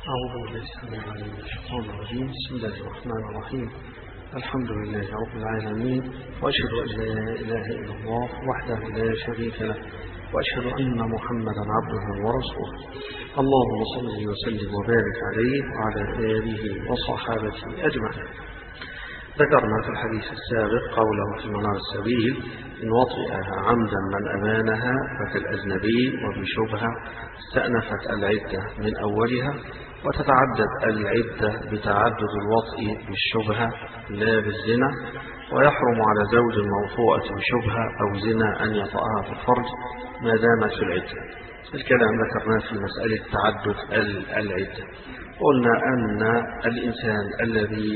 أعوذ بالله السميع العليم من الشيطان الرجيم. بسم الله الرحمن الرحيم. الحمد لله رب العالمين، وأشهد أن لا إله إلا الله وحده لا شريك له، وأشهد أن محمدا عبده ورسوله. اللهم صل وسلم وبارك عليه وعلى آله وصحابته أجمعين. ذكرنا في الحديث السابق قوله في منار السبيل: إن وطئها عمدا من أبانها فكالأجنبي، وبشبهة استأنفت العدة من أولها، وتتعدد العدة بتعدد الوطئ بالشبهة لا بالزنا، ويحرم على زوج الموطوءة بشبهة أو زنا أن يطأها في الفرج ما دامت في العدة. الكلام ذكرناه في مسألة تعدد العدة. قلنا أن الإنسان الذي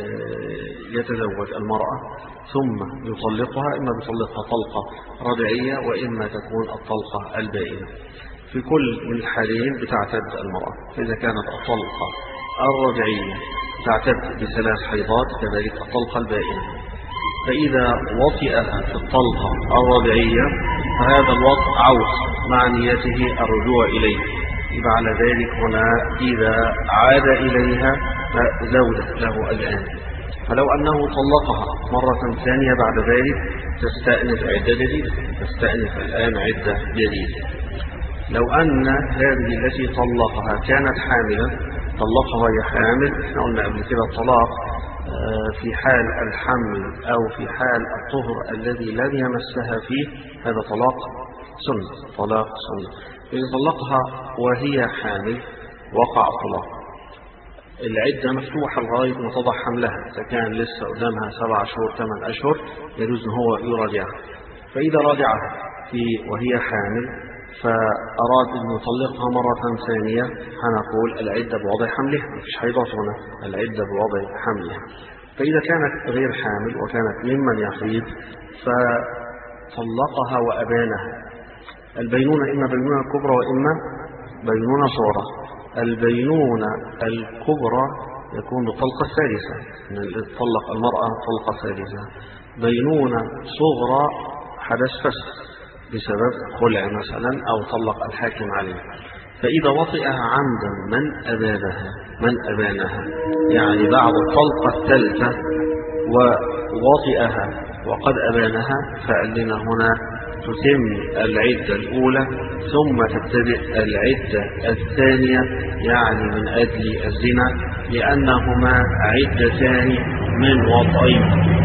يتزوج المرأة ثم يطلقها إما يطلقها طلقة رجعية وإما تكون الطلقة البائنة. في كل من الحالين بتعتد المرأة. فإذا كانت الطلقة الرجعية تعتد ب3 حيضات، كذلك الطلقة البائنة. فإذا وطئها في الطلقة الرجعية فهذا الوطء عوض مع نيته الرجوع إليه، يبقى على ذلك هنا إذا عاد إليها فزوجة له الآن. فلو أنه طلقها مرة ثانية بعد ذلك تستأنف عدة جديدة، تستأنف الآن عدة جديدة. لو أن هذه التي طلقها كانت حاملا، طلقها وهي حامل، احنا قلنا قبل كده الطلاق في حال الحمل أو في حال الطهر الذي لم يمسها فيه هذا طلاق سنة، طلاق سنة. إذا طلقها وهي حامل وقع الطلاق، العدة مفتوحة لغاية ما تضع حملها. إذا كان لسه قدامها 7 شهور 8 أشهر يجوز أن هو يراجعها. فإذا راجعها وهي حامل فأراد أن يطلقها مرة ثانية، هنقول العدة بوضع حملها، مفيش حيضات هنا، العدة بوضع حملها. فإذا كانت غير حامل وكانت ممن يحيض فطلقها وأبانها. البينونة إما بينونة كبرى وإما بينونة صغرى. البينونة الكبرى يكون بالطلقة الثالثة، طلق المرأة طلقة ثالثة. بينونة صغرى حدث فسخ بسبب خلع مثلا أو طلق الحاكم عليه. فإذا وطئها عمدا من أبانها يعني بعد الطلقة الثالثة ووطئها وقد أبانها، فقال لنا هنا تتم العدة الأولى ثم تبتدئ العدة الثانية، يعني من أجل الزنا، لأنهما عدتان من وطئين.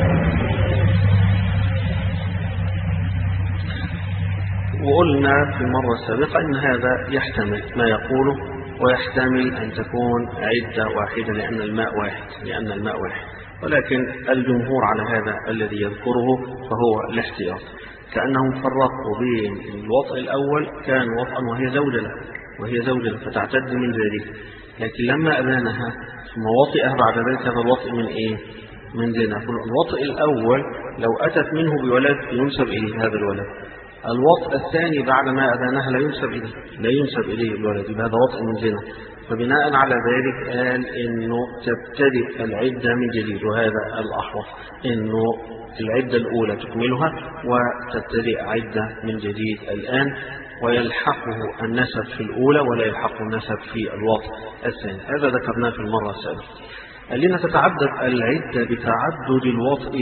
وقلنا في المرة السابقة إن هذا يحتمل ما يقوله ويحتمل أن تكون عدة واحدة لأن الماء واحد، ولكن الجمهور على هذا الذي يذكره فهو الاحتياط، كأنهم فرقوا بين الوطء الأول كان وطئا وهي زوجة له فتعتد من ذلك، لكن لما أبانها ثم وطئها بعد ذلك هذا الوطء من إيه؟ من زنا. الوطء الأول لو أتت منه بولد ينسب إليه هذا الولد. الوطء الثاني بعد ما أبانها لا ينسب إليه الولد، يبقى هذا وطء من زنا. فبناء على ذلك قال إنه تبتدئ العدة من جديد، وهذا الأحوط إنه العدة الأولى تكملها وتبتدئ عدة من جديد الآن، ويلحقه النسب في الأولى ولا يلحقه النسب في الوطء الثاني. هذا ذكرناه في المرة السابقة. قال لنا تتعدد العدة بتعدد الوطء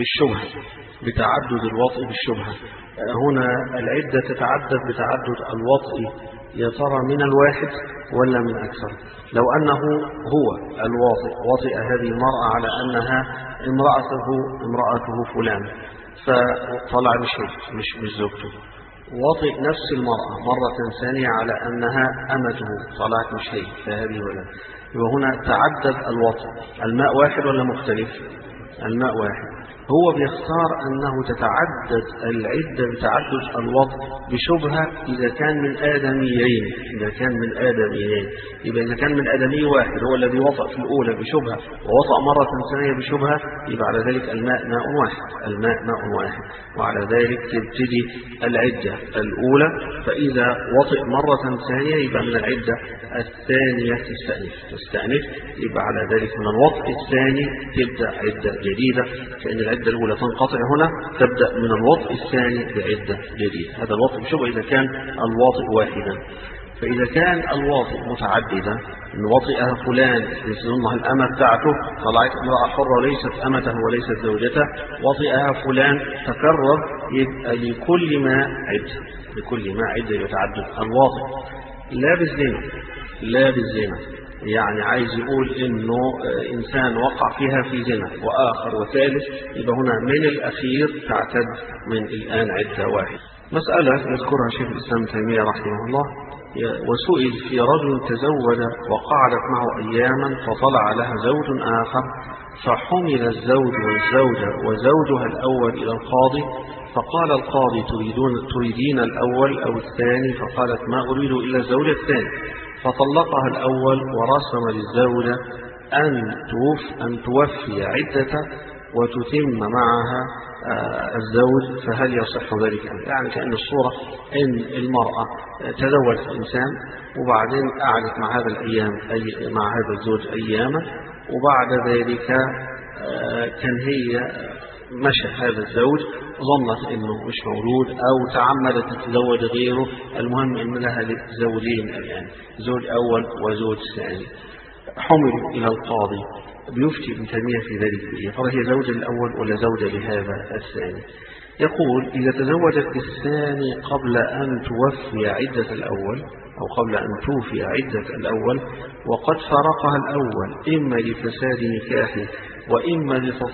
بالشبهة. هنا العدة تتعدد بتعدد الوطء، يا ترى من الواحد ولا من أكثر؟ لو أنه هو الواطئ وطئ هذه المرأة على أنها امرأته فلان، فطلع مش زوجته، وطئ نفس المرأة مرة ثانية على أنها أمته، طلعت مش هي، فهذه ولد. وهنا تعدد الوطئ. الماء واحد ولا مختلف؟ الماء واحد. هو بيختار أنه تتعدد العدة بتعدد الوطء بشبهة إذا كان من آدميين. يبقى إذا كان من آدمي واحد هو الذي وطأ في الأولى بشبهة ووطأ مرة ثانية بشبهة، يبقى على ذلك الماء ماء واحد. وعلى ذلك تبتدي العدة الأولى، فإذا وطئ مرة ثانية يبقى من العدة الثانية تستأنف، يبقى على ذلك من الوطء الثاني تبدأ عدة جديدة، فإن العدة الأولى تنقطع هنا تبدأ من الوطء الثاني بعدة جديدة. هذا الوطء بشبهة إذا كان الواطئ واحدا. فإذا كان الواطئ متعددة، إن وطئها فلان يظنها الأمة بتاعته، طلعت امرأة حرة وليست أمته وليست زوجته، وطئها فلان تكرر، يبقى لكل ما عدة يتعدد الواطئ. لا بالزنا يعني عايز يقول إنه إنسان وقع فيها في زنا وآخر وثالث، يبقى هنا من الأخير تعتد من الآن عدة واحد. مسألة يذكرها شيخ الإسلام تيمية رحمه الله، وسئل في رجل تزوج وقعدت معه أياما فطلع لها زوج آخر، فحمل الزوج والزوجة وزوجها الأول إلى القاضي، فقال القاضي تريدين الأول أو الثاني؟ فقالت ما أريد إلا الزوج الثاني، فطلقها الأول ورسم للزوجة أن توفي عدته وتتم معها الزوج، فهل يصح ذلك؟ يعني كأن الصورة إن المرأة تزوجت إنسان وبعدين قعدت مع هذا الأيام مع هذا الزوج أياما، وبعد ذلك كان هي مشى هذا الزوج، ظنت إنه مش مولود أو تعمدت تتزوج غيره، المهم إن لها زوجين الآن، زوج أول وزوج ثاني. حملوا إلى القاضي، بيفتي ابن تيمية في ذلك بإيه؟ فهي زوجة الأول ولا زوجة لهذا الثاني؟ يقول إذا تزوجت الثاني قبل أن توفي عدة الأول أو قبل أن توفي عدة الأول، وقد فرقها الأول إما لفساد نكاحه وإما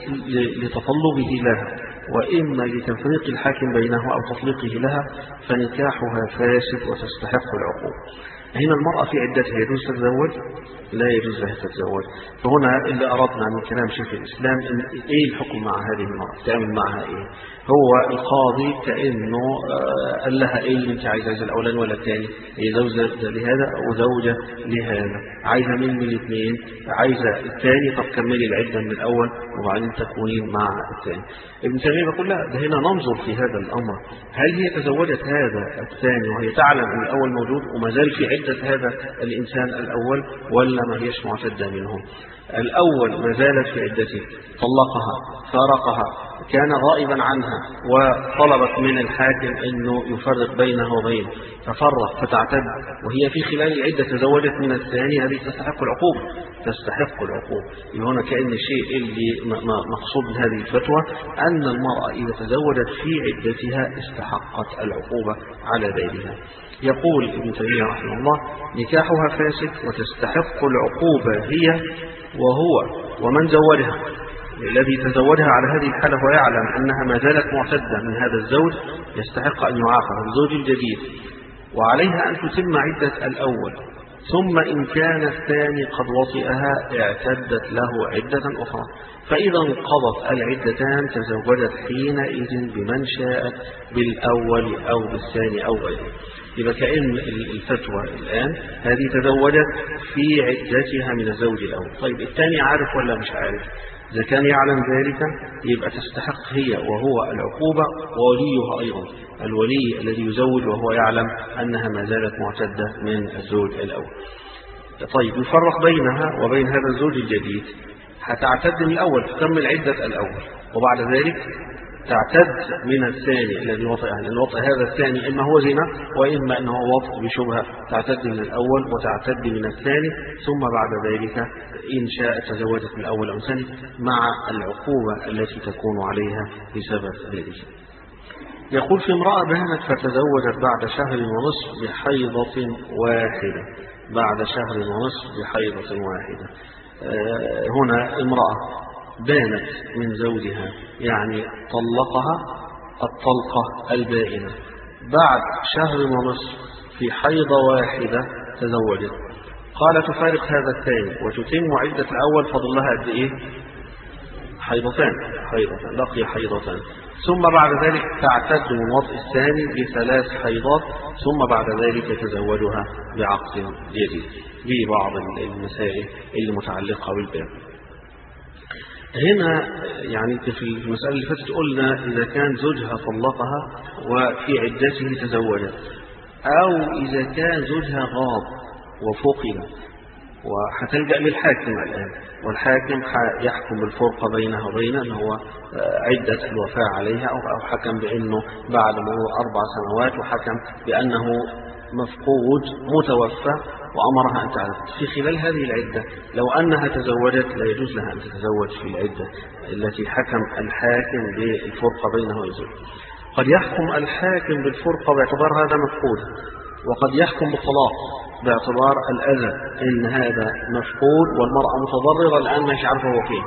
لتطلبه لها وإما لتفريق الحاكم بينه أو تطليقه لها، فنكاحها فاسد وتستحق العقوبة. هنا المرأة في عدتها يجوز تتزوج؟ لا يجوز لها تتزوج. فهنا اللي أردنا من كلام شيخ الإسلام إن إيه الحكم مع هذه المرأة؟ تعمل معها إيه؟ هو القاضي كأنه قال لها إيه أنت عايزة الأولاني ولا الثاني؟ هي زوجة لهذا أو زوجة لهذا، عايزة من الاثنين؟ عايزة الثاني، طب كملي العدة من الأول وبعدين تكونين مع الثاني. ابن تيمية يقول لا، ده هنا ننظر في هذا الأمر، هل هي تزوجت هذا الثاني وهي تعلم أن الأول موجود وما زال في عدة هذا الإنسان الأول، ولا ما هيش معتدة منهم؟ الأول ما زالت في عدته، طلقها فارقها، كان غائبا عنها وطلبت من الحاكم أنه يفرق بينها وبينه، ففرق فتعتد وهي في خلال العدة تزوجت من الثاني، هذه تستحق العقوبة. هنا كأن الشيء اللي مقصود من هذه الفتوى أن المرأة إذا تزوجت في عدتها استحقت العقوبة على ذلك. يقول ابن تيمية رحمه الله نكاحها فاسد وتستحق العقوبة هي وهو ومن زوجها، الذي تزوجها على هذه الحالة ويعلم أنها ما زالت معتدة من هذا الزوج يستحق أن يعاقب الزوج الجديد، وعليها أن تتم عدة الأول، ثم إن كان الثاني قد وطئها اعتدت له عدة أخرى، فإذا انقضت العدتان تزوجت حينئذ بمن شاءت بالأول أو بالثاني أو غيره. يبقى كأن الفتوى الآن هذه تزوجت في عدتها من الزوج الأول. طيب الثاني عارف ولا مش عارف؟ إذا كان يعلم ذلك يبقى تستحق هي وهو العقوبة، ووليها أيضا، الولي الذي يزوج وهو يعلم أنها ما زالت معتدة من الزوج الأول. طيب يفرق بينها وبين هذا الزوج الجديد، هتعتد من الأول تكمل عدة الأول، وبعد ذلك تعتد من الثاني الذي وطئها، لأن وطئ هذا الثاني إما هو زنا وإما أنه وطئ بشبهة، تعتد من الأول وتعتد من الثاني، ثم بعد ذلك إن شاء تزوجت من الأول أو الثاني مع العقوبة التي تكون عليها بسبب ذلك. يقول في امرأة بانت فتزوجت بعد شهر ونصف بحيضة واحدة، هنا امرأة بانت من زوجها يعني طلقها الطلقة البائنة، بعد شهر ونصف في حيضة واحدة تزوجت، قال تفارق هذا الثاني وتتم عدة الأول، فضل لها قد إيه؟ حيضتان، بقي حيضتان، ثم بعد ذلك تعتد من وطء الثاني ب3 حيضات، ثم بعد ذلك تزوجها بعقد جديد. ببعض المسائل اللي متعلقة بالباب. هنا يعني في المسألة اللي فاتت قلنا إذا كان زوجها طلقها وفي عدته تزوجت، أو إذا كان زوجها غاب وفقد وهتلجأ للحاكم الآن، والحاكم يحكم بالفرقة بينها وبينه أنه هو عدة الوفاة عليها، أو حكم بأنه بعد مرور 4 سنوات، وحكم بأنه مفقود متوفى وأمرها أن تعتد في خلال هذه العدة. لو أنها تزوجت لا يجوز لها أن تتزوج في العدة التي حكم الحاكم بالفرقة بينه وزوجه. قد يحكم الحاكم بالفرقة باعتبار هذا مفقود، وقد يحكم بالطلاق باعتبار الأذى إن هذا مفقود والمرأة متضررة الآن مش عارفة هو فين.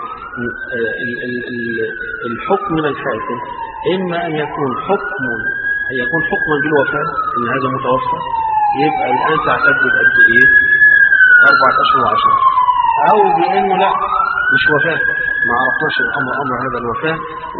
الحكم من الحاكم إما أن يكون حكما بالوفاة إن هذا متوفى، يبقى الآن تعتد بقد إيه 4 أشهر و10، أو بأنه لا مش وفاة، ما عرفناش أمر هذا الوفاة،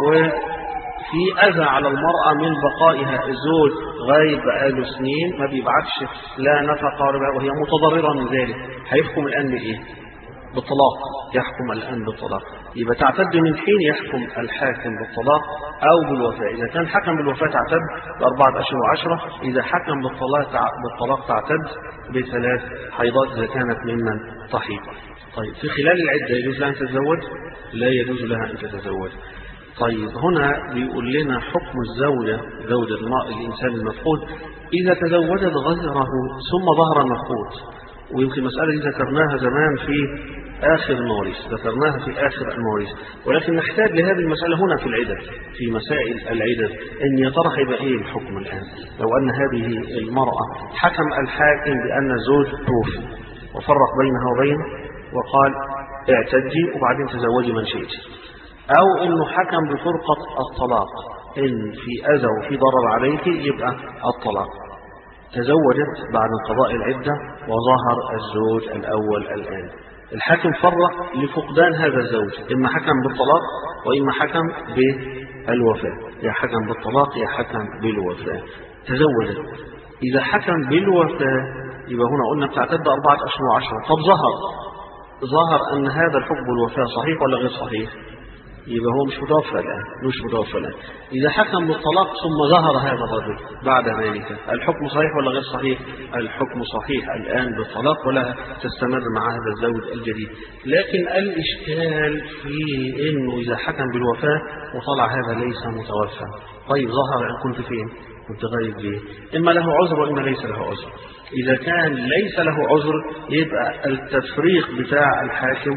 وفي أذى على المرأة من بقائها الزوج غايب بقاله سنين ما بيبعتش لا نفقة وهي متضررة من ذلك، هيحكم الآن بإيه؟ بالطلاق. يحكم الآن بالطلاق، يبقى تعتد من حين يحكم الحاكم بالطلاق أو بالوفاة. إذا كان حكم بالوفاة تعتد ب4 أشهر و10، إذا حكم بالطلاق تعتد ب3 حيضات إذا كانت ممن تحيض. طيب في خلال العدة يجوز لها أن تتزوج؟ لا يجوز لها أن تتزوج. طيب هنا بيقول لنا حكم زوجة الإنسان المفقود إذا تزوجت غيره ثم ظهر المفقود. ويمكن مسألة دي ذكرناها زمان في آخر المواريث، ولكن نحتاج لهذه المسألة هنا في العدد، في مسائل العدد، إن يا ترى هيبقى إيه الحكم الآن لو أن هذه المرأة حكم الحاكم بأن الزوج توفي وفرق بينها وبينه وقال اعتدي وبعدين تزوجي من شئت، أو إنه حكم بفرقة الطلاق إن في أذى وفي ضرر عليك يبقى الطلاق. تزوجت بعد انقضاء العدة وظهر الزوج الأول الآن، الحاكم فرق لفقدان هذا الزوج، إما حكم بالطلاق وإما حكم بالوفاة، يا حكم بالطلاق يا حكم بالوفاة. تزوجت، إذا حكم بالوفاة يبقى هنا قلنا بتعتد 4 أشهر و10. طب ظهر أن هذا الحكم بالوفاة صحيح ولا غير صحيح؟ يبقى هو مش متوفى الآن. إذا حكم بالطلاق ثم ظهر هذا الرجل بعد ذلك الحكم صحيح ولا غير صحيح؟ الحكم صحيح الآن بالطلاق ولا تستمر مع هذا الزوج الجديد. لكن الإشكال في إنه إذا حكم بالوفاة وطلع هذا ليس متوفى، طيب ظهر أن كنت فين؟ كنت غايب ليه؟ إما له عذر وإما ليس له عذر. إذا كان ليس له عذر يبقى التفريق بتاع الحاكم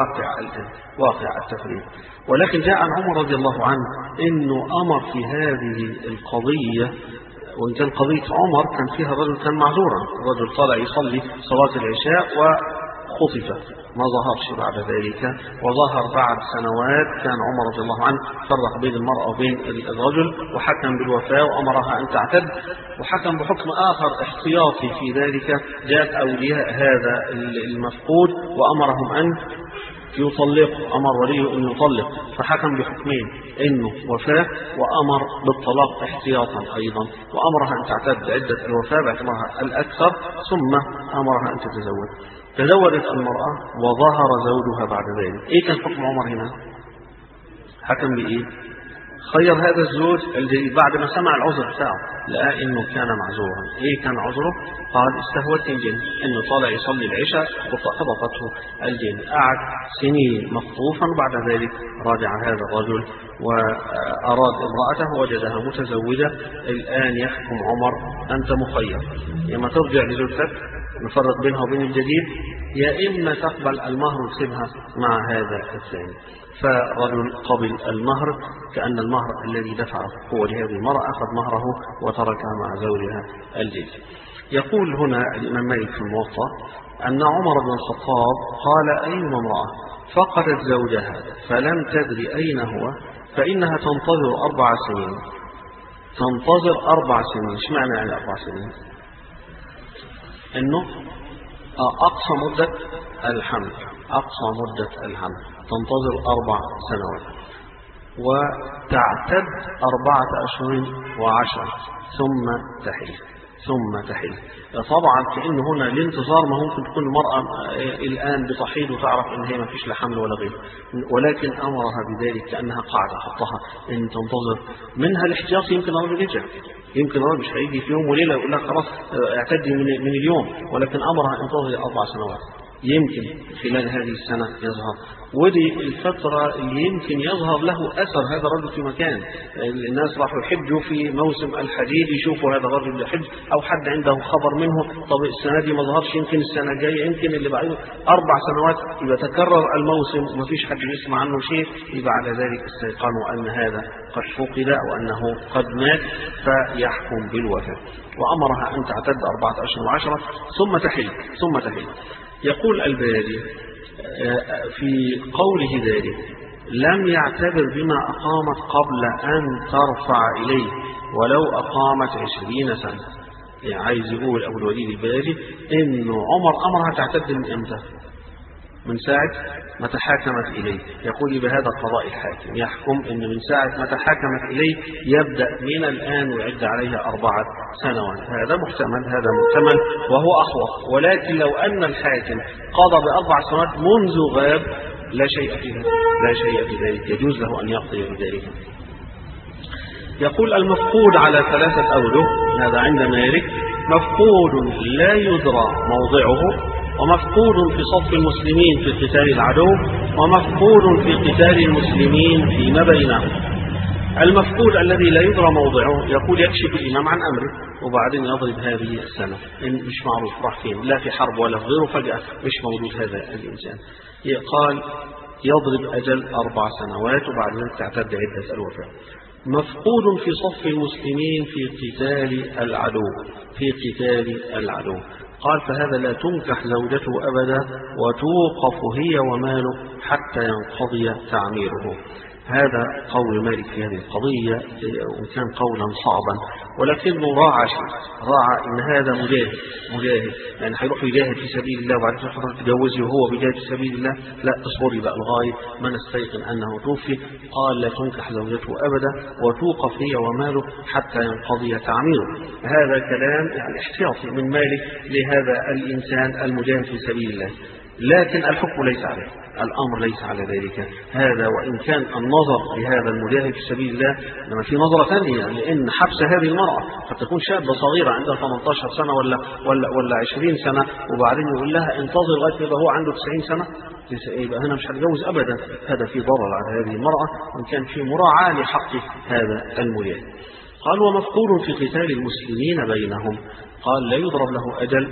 واقع التفريق. ولكن جاء عن عمر رضي الله عنه إنه أمر في هذه القضية، وإن كان قضية عمر كان فيها الرجل كان معذورا، الرجل طالع يصلي صلاة العشاء وخطف ما ظهرش بعد ذلك، وظهر بعد سنوات. كان عمر رضي الله عنه فرق بين المرأة وبين الرجل وحكم بالوفاة وأمرها أن تعتد، وحكم بحكم آخر احتياطي في ذلك. جاء أولياء هذا المفقود وأمرهم أن يطلق، أمر وليه أن يطلق، فحكم بحكمين إنه وفاة وأمر بالطلاق احتياطا أيضا، وأمرها أن تعتد عدة الوفاة باعتبارها الأكثر، ثم أمرها أن تتزوج. تزوجت المرأة وظهر زوجها بعد ذلك، إيه كان حكم عمر هنا؟ حكم بإيه؟ خير هذا الزوج الجديد بعد ما سمع العذر بتاعه، لقى إنه كان معذورا. إيه كان عذره؟ قال استهوته الجن، إنه طالع يصلي العشاء وخطفته الجن، قعد سنين مخطوفا، وبعد ذلك راجع هذا الرجل وأراد امرأته وجدها متزوجة. الآن يحكم عمر أنت مخير، يا إما ترجع لزوجتك نفرق بينها وبين الجديد، يا إما تقبل المهر وتسيبها مع هذا الثاني. فرجل قبل المهر، كأن المهر الذي دفعه هو لهذه المرأة، أخذ مهره وتركها مع زوجها الجديد. يقول هنا الإمام مالك في الموطأ أن عمر بن الخطاب قال أيما امرأة فقدت زوجها فلم تدري أين هو فإنها تنتظر 4 سنين. تنتظر 4 سنين، ايش معنى يعني 4 سنين؟ انه اقصى مدة الحمل، تنتظر 4 سنوات وتعتد 4 أشهر و10 ثم تحل. طبعا كأن هنا الانتظار ما ممكن تكون المرأة الآن بتحيض وتعرف ان هي ما فيش لا حمل ولا غير، ولكن امرها بذلك كأنها قاعدة حطها ان تنتظر منها الاحتياط. يمكن الرجل يرجع، يمكن الرجل مش هيجي في يوم وليلة يقول لك خلاص اعتدي من اليوم، ولكن امرها انتظر 4 سنوات يمكن خلال هذه السنة يظهر، ودي الفترة اللي يمكن يظهر له أثر هذا الرجل في مكان. الناس راحوا يحجوا في موسم الحديد، يشوفوا هذا الرجل يحج، أو حد عنده خبر منه، طب السنة دي ما ظهرش، يمكن السنة الجاية، يمكن اللي بعده 4 سنوات يبقى تكرر الموسم وما فيش حد يسمع عنه شيء، يبقى على ذلك استيقنوا أن هذا قد فقد وأنه قد مات، فيحكم بالوفاة. وأمرها أن تعتد 4 أشهر و10 ثم تحل. يقول الباري في قوله ذلك: لم يعتبر بما أقامت قبل أن ترفع إليه ولو أقامت 20 سنة. يعني عايز يقول أبو الوليد الباري إنه عمر أمرها تعتد من إمتى؟ من ساعة ما تحاكمت إليه. يقول بهذا قضاء الحاكم، يحكم إن من ساعة ما تحاكمت إليه يبدأ من الآن ويعد عليها 4 سنوات. هذا محتمل وهو أخوف، ولكن لو أن الحاكم قضى ب4 سنوات منذ غاب لا شيء في ذلك، يجوز له أن يقضي بذلك. يقول المفقود على 3 أوجه، هذا عند مالك: مفقود لا يدرى موضعه، ومفقود في صف المسلمين في قتال العدو، ومفقود في قتال المسلمين فيما بينهم. المفقود الذي لا يدرى موضعه يقول يكشف الإمام عن أمره وبعدين يضرب هذه السنة، إن مش معروف راح فين، لا في حرب ولا في غيره، فجأة مش موجود هذا الإنسان، قال يضرب أجل 4 سنوات وبعد ذلك تعتد عدة الوفاة. مفقود في صف المسلمين في قتال العدو، قال فهذا لا تنكح زوجته أبدا وتوقف هي وماله حتى ينقضي تعميره. هذا قول مالك في هذه القضية، وكان قولا صعبا، ولكنه راعى إن هذا مجاهد، يعني هيروح يجاهد في سبيل الله وبعد كده حضرتك تجوزه وهو بيجاهد في سبيل الله، لا اصبري بقى لغاية ما نستيقن أنه توفي. قال لا تنكح زوجته أبدا وتوقف هي وماله حتى ينقضي تعميره. هذا كلام يعني احتياطي من مالك لهذا الإنسان المجاهد في سبيل الله، لكن الحكم ليس عليه، الأمر ليس على ذلك. هذا وإن كان النظر لهذا المجاهد في سبيل الله، لما في نظرة ثانية، لأن حبس هذه المرأة قد تكون شابة صغيرة عندها 18 سنة ولا 20 سنة، وبعدين يقول لها انتظر لغاية يبقى هو عنده 90 سنة، يبقى هنا مش هتجوز أبدا. هذا في ضرر على هذه المرأة، وإن كان في مراعاة لحق هذا المجاهد. قال ومفقود في قتال المسلمين بينهم، قال لا يضرب له أجل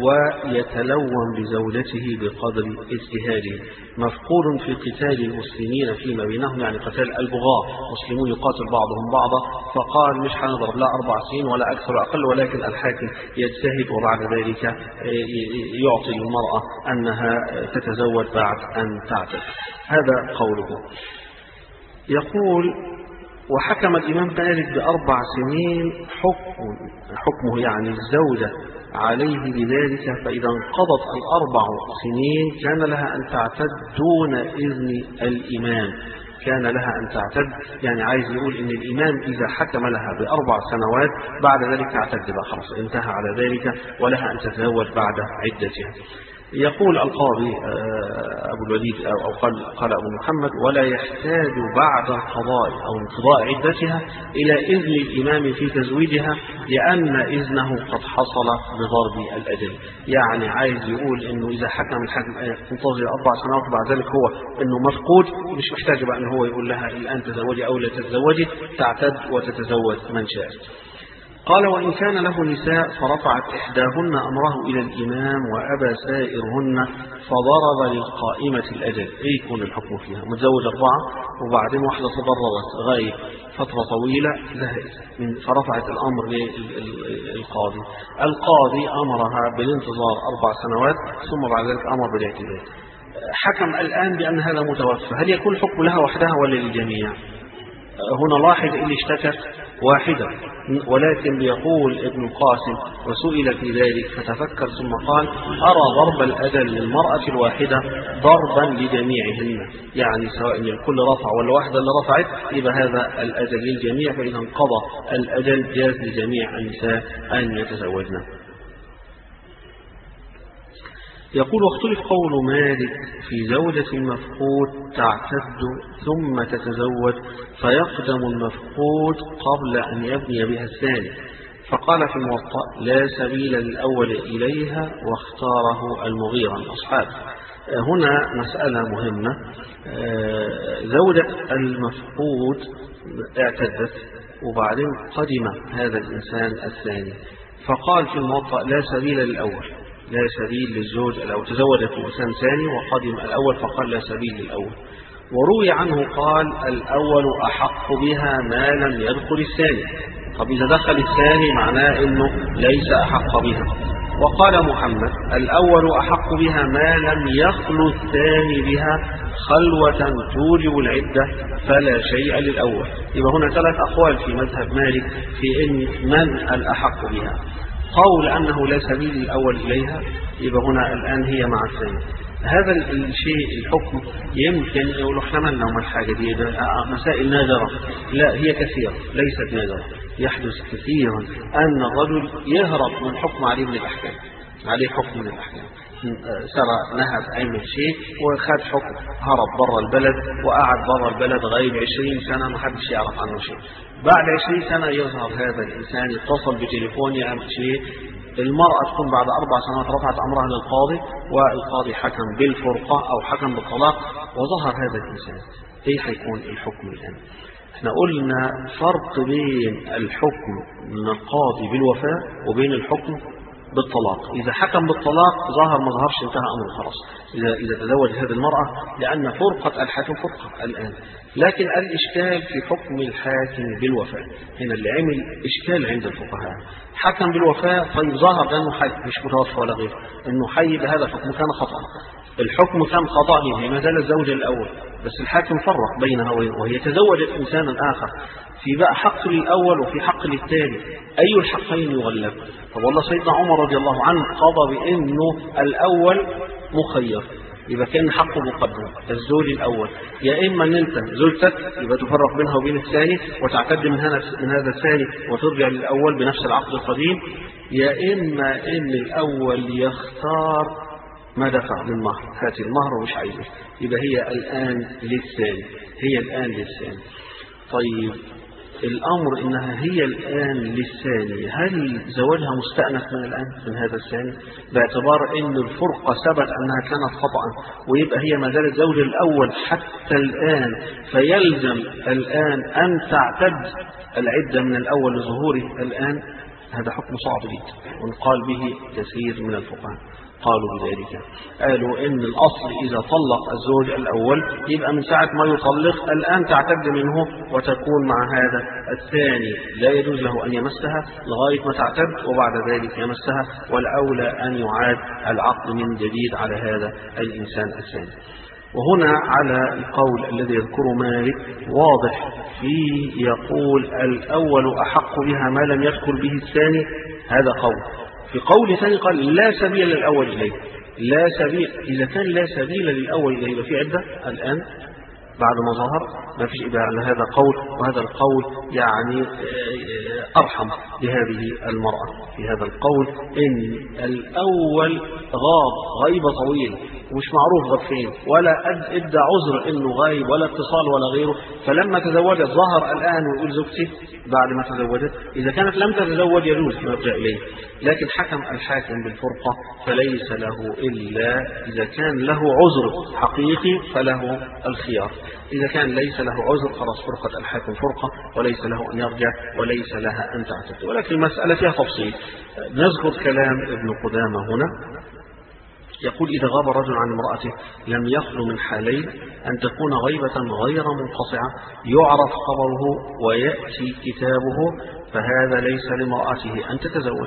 ويتلوم بزوجته بقدر اجتهاده. مفقود في قتال المسلمين فيما بينهم، يعني قتال البغاة، مسلمون يقاتل بعضهم بعضا، فقال مش هنضرب لا 4 سنين ولا أكثر ولا أقل، ولكن الحاكم يجتهد وبعد ذلك يعطي المرأة أنها تتزوج بعد أن تعتد. هذا قوله. يقول وحكم الإمام مالك ب4 سنين حكمه يعني الزوجة عليه بذلك، فإذا انقضت 4 سنين كان لها أن تعتد دون إذن الإمام، كان لها أن تعتد، يعني عايز يقول إن الإمام إذا حكم لها ب4 سنوات بعد ذلك تعتد بقى، خلاص انتهى على ذلك، ولها أن تتزوج بعد عدتها. يقول القاضي أبو الوليد أو قال أبو محمد: ولا يحتاج بعد القضاء أو انقضاء عدتها إلى إذن الإمام في تزويجها، لأن إذنه قد حصل بضرب الأجل. يعني عايز يقول إنه إذا حكم الحاكم انتظر 4 سنوات وبعد ذلك هو إنه مفقود، مش محتاج بقى إنه هو يقول لها الآن تزوجي أو لا تتزوجي، تعتد وتتزوج من شاءت. قال وإن كان له نساء فرفعت إحداهن أمره إلى الإمام وأبى سائرهن فضرب للقائمة الأجل، يكون الحكم فيها متزوج 4 وبعدين واحدة تضررت غاية فترة طويلة زهقت فرفعت الأمر للقاضي، القاضي أمرها بالانتظار 4 سنوات ثم بعد ذلك أمر بالاعتدال. حكم الآن بأن هذا متوفى، هل يكون الحكم لها وحدها ولا للجميع؟ هنا لاحظ اللي اشتكت واحدة، ولكن بيقول ابن القاسم وسئل في ذلك فتفكر ثم قال: أرى ضرب الأجل للمرأة الواحدة ضربا لجميعهن، يعني سواء الكل رفع ولا واحدة اللي رفعت يبقى هذا الأجل للجميع، فإذا انقضى الأجل جاز لجميع النساء أن يتزوجن. يقول واختلف قول مالك في زوجة المفقود تعتد ثم تتزوج فيقدم المفقود قبل أن يبني بها الثاني، فقال في الموطأ لا سبيل للأول إليها واختاره المغيرة من أصحابه. هنا مسألة مهمة. زوجة المفقود اعتدت وبعدين قدم هذا الإنسان الثاني، فقال في الموطأ لا سبيل للأول، لا سبيل للزوج الأول. تزوجت إنسان ثاني وقدم الأول فقال لا سبيل للأول. وروي عنه قال الأول أحق بها ما لم يدخل الثاني. طب إذا دخل الثاني معناه أنه ليس أحق بها. وقال محمد الأول أحق بها ما لم يخلو الثاني بها خلوة توجب العدة فلا شيء للأول. يبقى هنا 3 أقوال في مذهب مالك في إن من الأحق بها. قول أنه لا سبيل الأول إليها، يبقى هنا الآن هي مع الثاني. هذا الشيء الحكم يمكن يقول احنا مالنا وما الحاجة دي مسائل نادرة. لا، هي كثيرة ليست نادرة. يحدث كثيرا أن الرجل يهرب من حكم عليه من الأحكام، عليه حكم من الأحكام، سرق نهب عمل شيء وخد حكم، هرب برا البلد وقعد برا البلد غايب 20 سنة ما حدش يعرف عنه شيء. بعد 20 سنة يظهر هذا الإنسان يتصل بتليفون يعمل شيء. المرأة تكون بعد 4 سنوات رفعت أمرها للقاضي والقاضي حكم بالفرقة أو حكم بالطلاق وظهر هذا الإنسان. إيه حيكون الحكم الآن؟ احنا قلنا فرق بين الحكم من القاضي بالوفاة وبين الحكم بالطلاق. إذا حكم بالطلاق ظهر ما ظهرش انتهى أمره خلاص. إذا تزوج هذه المرأة، لأن فرقة الحاكم فرقة الآن. لكن الإشكال في حكم الحاكم بالوفاة. هنا اللي عمل إشكال عند الفقهاء. حكم بالوفاة، طيب ظهر لأنه حي مش متوفى ولا غيره، إنه حي بهذا الحكم كان خطأ. الحكم كان خطأ، هي ما زال الزوج الأول بس الحاكم فرق بينها وهي تزوجت إنسانا آخر. في بقى حق للأول وفي حق للثاني، أي الحقين يغلب؟ طب والله سيدنا عمر رضي الله عنه قضى بأنه الأول مخير، يبقى كان حقه مقدم. الزوج الأول يا إما أن أنت زوجتك يبقى تفرق بينها وبين الثاني وتعتد من هذا الثاني وترجع للأول بنفس العقد القديم، يا إما أن الأول يختار ما دفع من مهر، هاتي المهر ومش عايزه، يبقى هي الآن للثاني، هي الآن للثاني. طيب الأمر إنها هي الآن للثاني، هل زواجها مستأنف من الآن من هذا الثاني باعتبار أن الفرقة ثبت أنها كانت خطأ، ويبقى هي ما زالت زوج الأول حتى الآن، فيلزم الآن أن تعتد العدة من الأول لظهوره الآن؟ هذا حكم صعب جدا ونقال به كثير من الفقهاء قالوا بذلك. قالوا إن الأصل إذا طلق الزوج الأول يبقى من ساعة ما يطلق الآن تعتد منه وتكون مع هذا الثاني، لا يجوز له أن يمسها لغاية ما تعتد وبعد ذلك يمسها، والأولى أن يعاد العقد من جديد على هذا الإنسان الثاني. وهنا على القول الذي يذكره مالك واضح فيه، يقول الأول أحق بها ما لم يدخل به الثاني، هذا قول. في قول ثاني قال لا سبيل للأول إليه، لا سبيل. إذا كان لا سبيل للأول إليه يبقى في عدة الآن بعد ما ظهر، ما فيش إباحة على هذا القول. وهذا القول يعني أرحم بهذه المرأة في هذا القول، إن الأول غاب غيبة طويل ومش معروف غاب فين ولا ادى عذر انه غايب ولا اتصال ولا غيره، فلما تزوجت ظهر الآن ويقول زوجتي بعد ما تزوجت. إذا كانت لم تتزوج يجوز نرجع إليه، لكن حكم الحاكم بالفرقة فليس له إلا إذا كان له عذر حقيقي فله الخيار. إذا كان ليس له عذر خلاص فرقة الحاكم فرقة وليس له أن يرجع وليس لها أن تعتد. ولكن المسألة فيها تفصيل. نذكر كلام ابن قدامة هنا، يقول إذا غاب رجل عن امرأته لم يخلو من حالين: أن تكون غيبة غير منقطعة يعرف خبره ويأتي كتابه، فهذا ليس لامرأته أن تتزوج.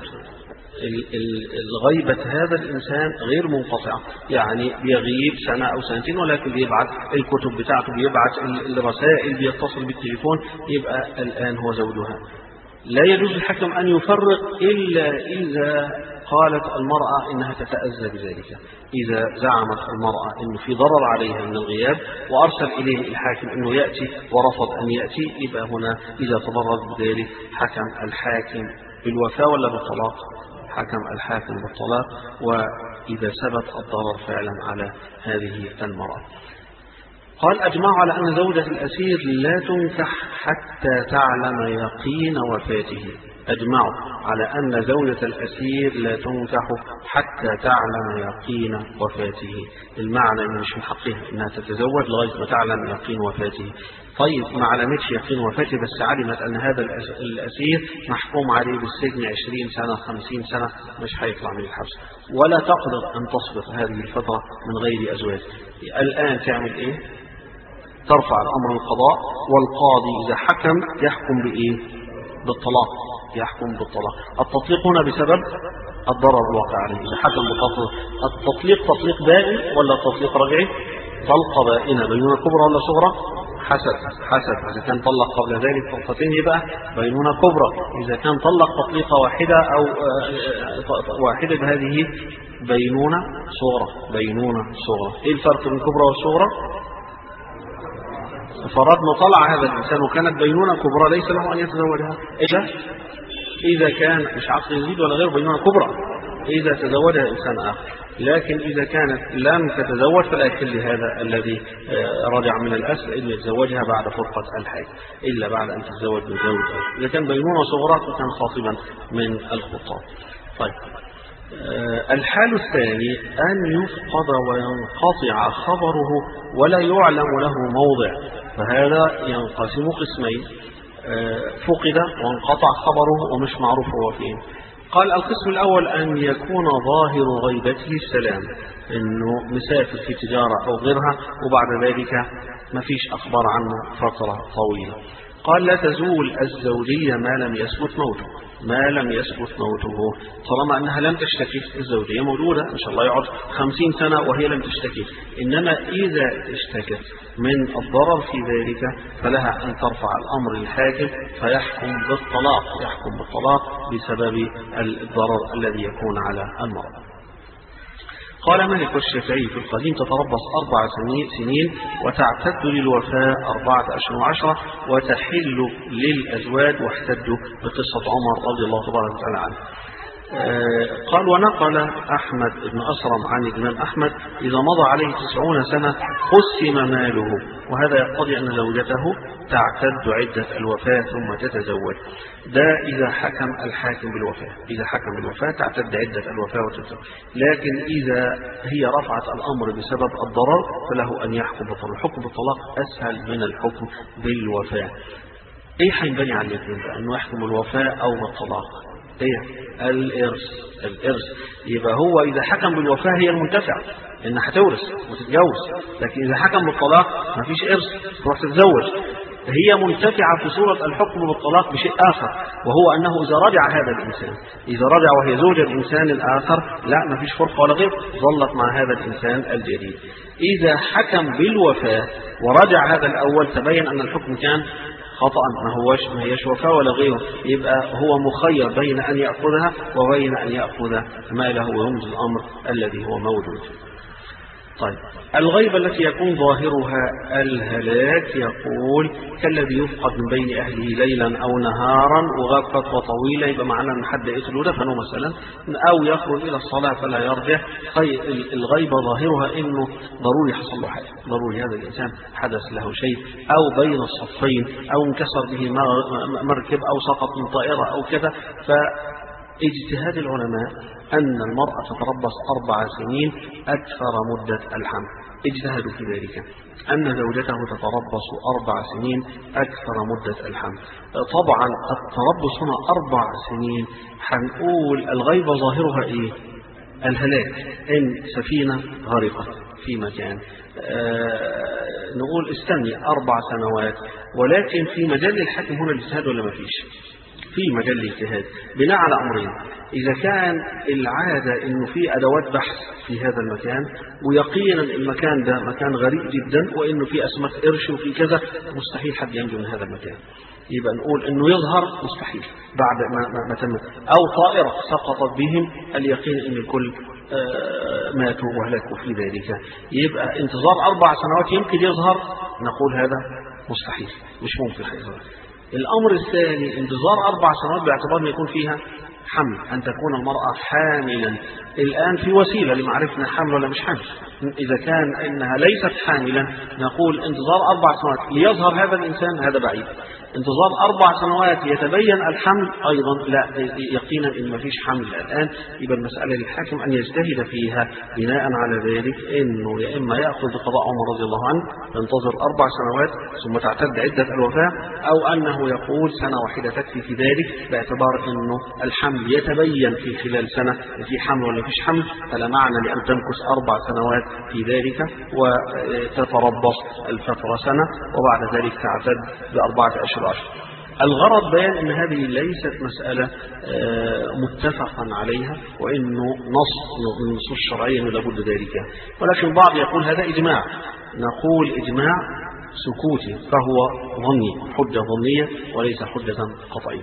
الغيبة هذا الإنسان غير منقطعة، يعني بيغيب سنة أو سنتين ولكن بيبعت الكتب بتاعته، بيبعت الرسائل، بيتصل بالتليفون، يبقى الآن هو زوجها. لا يجوز الحكم أن يفرق إلا إذا قالت المرأة إنها تتأذى بذلك. إذا زعمت المرأة إنه في ضرر عليها من الغياب وأرسل إليه الحاكم إنه يأتي ورفض أن يأتي، يبقى هنا إذا تضرر بذلك حكم الحاكم بالوفاة ولا بالطلاق؟ حكم الحاكم بالطلاق، وإذا ثبت الضرر فعلا على هذه المرأة. قال أجمعوا على أن زوجة الأسير لا تنكح حتى تعلم يقين وفاته. أجمعوا على أن زوجة الأسير لا تنكح حتى تعلم يقين وفاته. المعنى إن مش من حقها إنها تتزوج لغاية ما تعلم يقين وفاته. طيب ما علمتش يقين وفاته بس علمت أن هذا الأسير محكوم عليه بالسجن 20 سنة 50 سنة، مش هيطلع من الحبس، ولا تقدر أن تصبر هذه الفترة من غير أزواج. الآن تعمل إيه؟ ترفع الأمر القضاء، والقاضي إذا حكم يحكم بإيه؟ بالطلاق، يحكم بالطلاق. التطليق هنا بسبب الضرر الواقع عليه. إذا حكم بالطلاق، التطليق تطليق بائن ولا تطليق رجعي؟ طلقة بائنة بينونة كبرى ولا صغرى؟ حسب. إذا كان طلق قبل ذلك طلقتين يبقى بينونة كبرى. إذا كان طلق تطليقة واحدة أو واحدة بهذه بينونة صغرى. إيه الفرق بين الكبرى والصغرى؟ فرضنا طلع هذا الإنسان وكانت بينونة كبرى ليس له أن يتزوجها إذا كان مش عقد يزيد ولا غير بينونة كبرى إذا تزوجها إنسان آخر. لكن إذا كانت لم تتزوج فلا يحل هذا الذي رجع من الأسر إن يتزوجها بعد فرقة الحيض إلا بعد أن تتزوج بزوج. إذا كان بينونة صغرى فكان خاطبا من الخطاب. طيب الحال الثاني أن يفقد وينقطع خبره ولا يعلم له موضع، فهذا ينقسم قسمين: فقد وانقطع خبره ومش معروف هو فين. قال القسم الأول أن يكون ظاهر غيبته السلام، إنه مسافر في تجارة أو غيرها وبعد ذلك ما فيش أخبار عنه فترة طويلة. قال لا تزول الزوجية ما لم يثبت موته، طالما أنها لم تشتكي. الزوجية موجودة إن شاء الله يقعد 50 سنة وهي لم تشتكي، إنما إذا اشتكت من الضرر في ذلك فلها أن ترفع الأمر للحاكم فيحكم بالطلاق بسبب الضرر الذي يكون على المرأة. قال مالك والشافعي في القديم تتربص 4 سنين وتعتد للوفاء 4 أشهر و10 وتحل للأزواج، واحتدوا بقصة عمر رضي الله تبارك وتعالى عنه. قال ونقل أحمد بن أسرم عن الإمام أحمد إذا مضى عليه 90 سنة قسم ماله، وهذا يقتضي أن زوجته تعتد عدة الوفاة ثم تتزوج. ده إذا حكم الحاكم بالوفاة تعتد عدة الوفاة وتتزوج. لكن إذا هي رفعت الأمر بسبب الضرر فله أن يحكم بالطلاق. الحكم بالطلاق أسهل من الحكم بالوفاة. إيه حينبني على الاثنين بقى؟ أنه يحكم بالوفاة أو بالطلاق. ايه؟ الإرث. يبقى هو إذا حكم بالوفاة هي المنتفع إنها هتورث وتتجوز، لكن إذا حكم بالطلاق ما فيش إرث تروح تتزوج. هي منتفعة في صورة الحكم بالطلاق بشيء آخر، وهو أنه إذا رجع هذا الإنسان، إذا رجع وهي زوجة الإنسان الآخر، لا ما فيش فرقة ولا غير، ظلت مع هذا الإنسان الجديد. إذا حكم بالوفاة ورجع هذا الأول تبين أن الحكم كان خطأ، ما هيش وفاة ولا غيره، يبقى هو مخير بين أن يأخذها وبين أن يأخذ ماله ويمضي الأمر الذي هو موجود. طيب الغيبة التي يكون ظاهرها الهلاك يقول كالذي يفقد من بين أهله ليلا أو نهارا وغاب فترة طويلة، يبقى معنى أن حد يقتله دفنه مثلا، أو يخرج إلى الصلاة فلا يرجع. الغيبة ظاهرها إنه ضروري حصل له حاجة، ضروري هذا الإنسان حدث له شيء، أو بين الصفين، أو انكسر به مركب، أو سقط من طائرة أو كذا. اجتهاد العلماء أن المرأة تتربص 4 سنين أكثر مدة الحمل، اجتهدوا في ذلك أن زوجته تتربص 4 سنين أكثر مدة الحمل. طبعا التربص هنا 4 سنين هنقول الغيبة ظاهرها إيه؟ الهلاك، إن سفينة غرقت في مكان، نقول استني 4 سنوات. ولكن في مجال الحاكم هنا الاجتهاد ولا ما فيش؟ في مجال الاجتهاد بناء على أمرين: إذا كان العادة إنه في أدوات بحث في هذا المكان ويقينا المكان ده مكان غريب جدا وإنه في أسماك قرش وفي كذا، مستحيل حد ينجو من هذا المكان، يبقى نقول إنه يظهر مستحيل بعد ما تم، أو طائرة سقطت بهم اليقين إن الكل ماتوا وهلكوا في ذلك، يبقى انتظار 4 سنوات يمكن يظهر، نقول هذا مستحيل مش ممكن حيظهر. الأمر الثاني انتظار 4 سنوات باعتبار أن يكون فيها حمل، أن تكون المرأة حاملا. الآن في وسيلة لمعرفة حمل ولا مش حمل. إذا كان إنها ليست حاملا نقول انتظار 4 سنوات ليظهر هذا الإنسان، هذا بعيد. انتظار 4 سنوات يتبين الحمل أيضا لا يقينا إن ما فيش حمل الآن، يبقى المسألة للحاكم أن يجتهد فيها بناء على ذلك، إنه يا إما يأخذ بقضاء عمر رضي الله عنه ينتظر 4 سنوات ثم تعتد عدة الوفاة، أو أنه يقول سنة واحدة تكفي في ذلك، باعتبار إنه الحمل يتبين في خلال سنة في حمل ولا فيش حمل، فلا معنى لأن تمكث 4 سنوات في ذلك وتتربص الفترة سنة وبعد ذلك تعتد ب4 أشهر. الغرض بيان أن هذه ليست مسألة متفقا عليها، وإنه نص من النصوص الشرعية لابد ذلك، ولكن البعض يقول هذا إجماع. نقول إجماع سكوتي فهو ظني، حجة ظنية وليس حجة قطعية.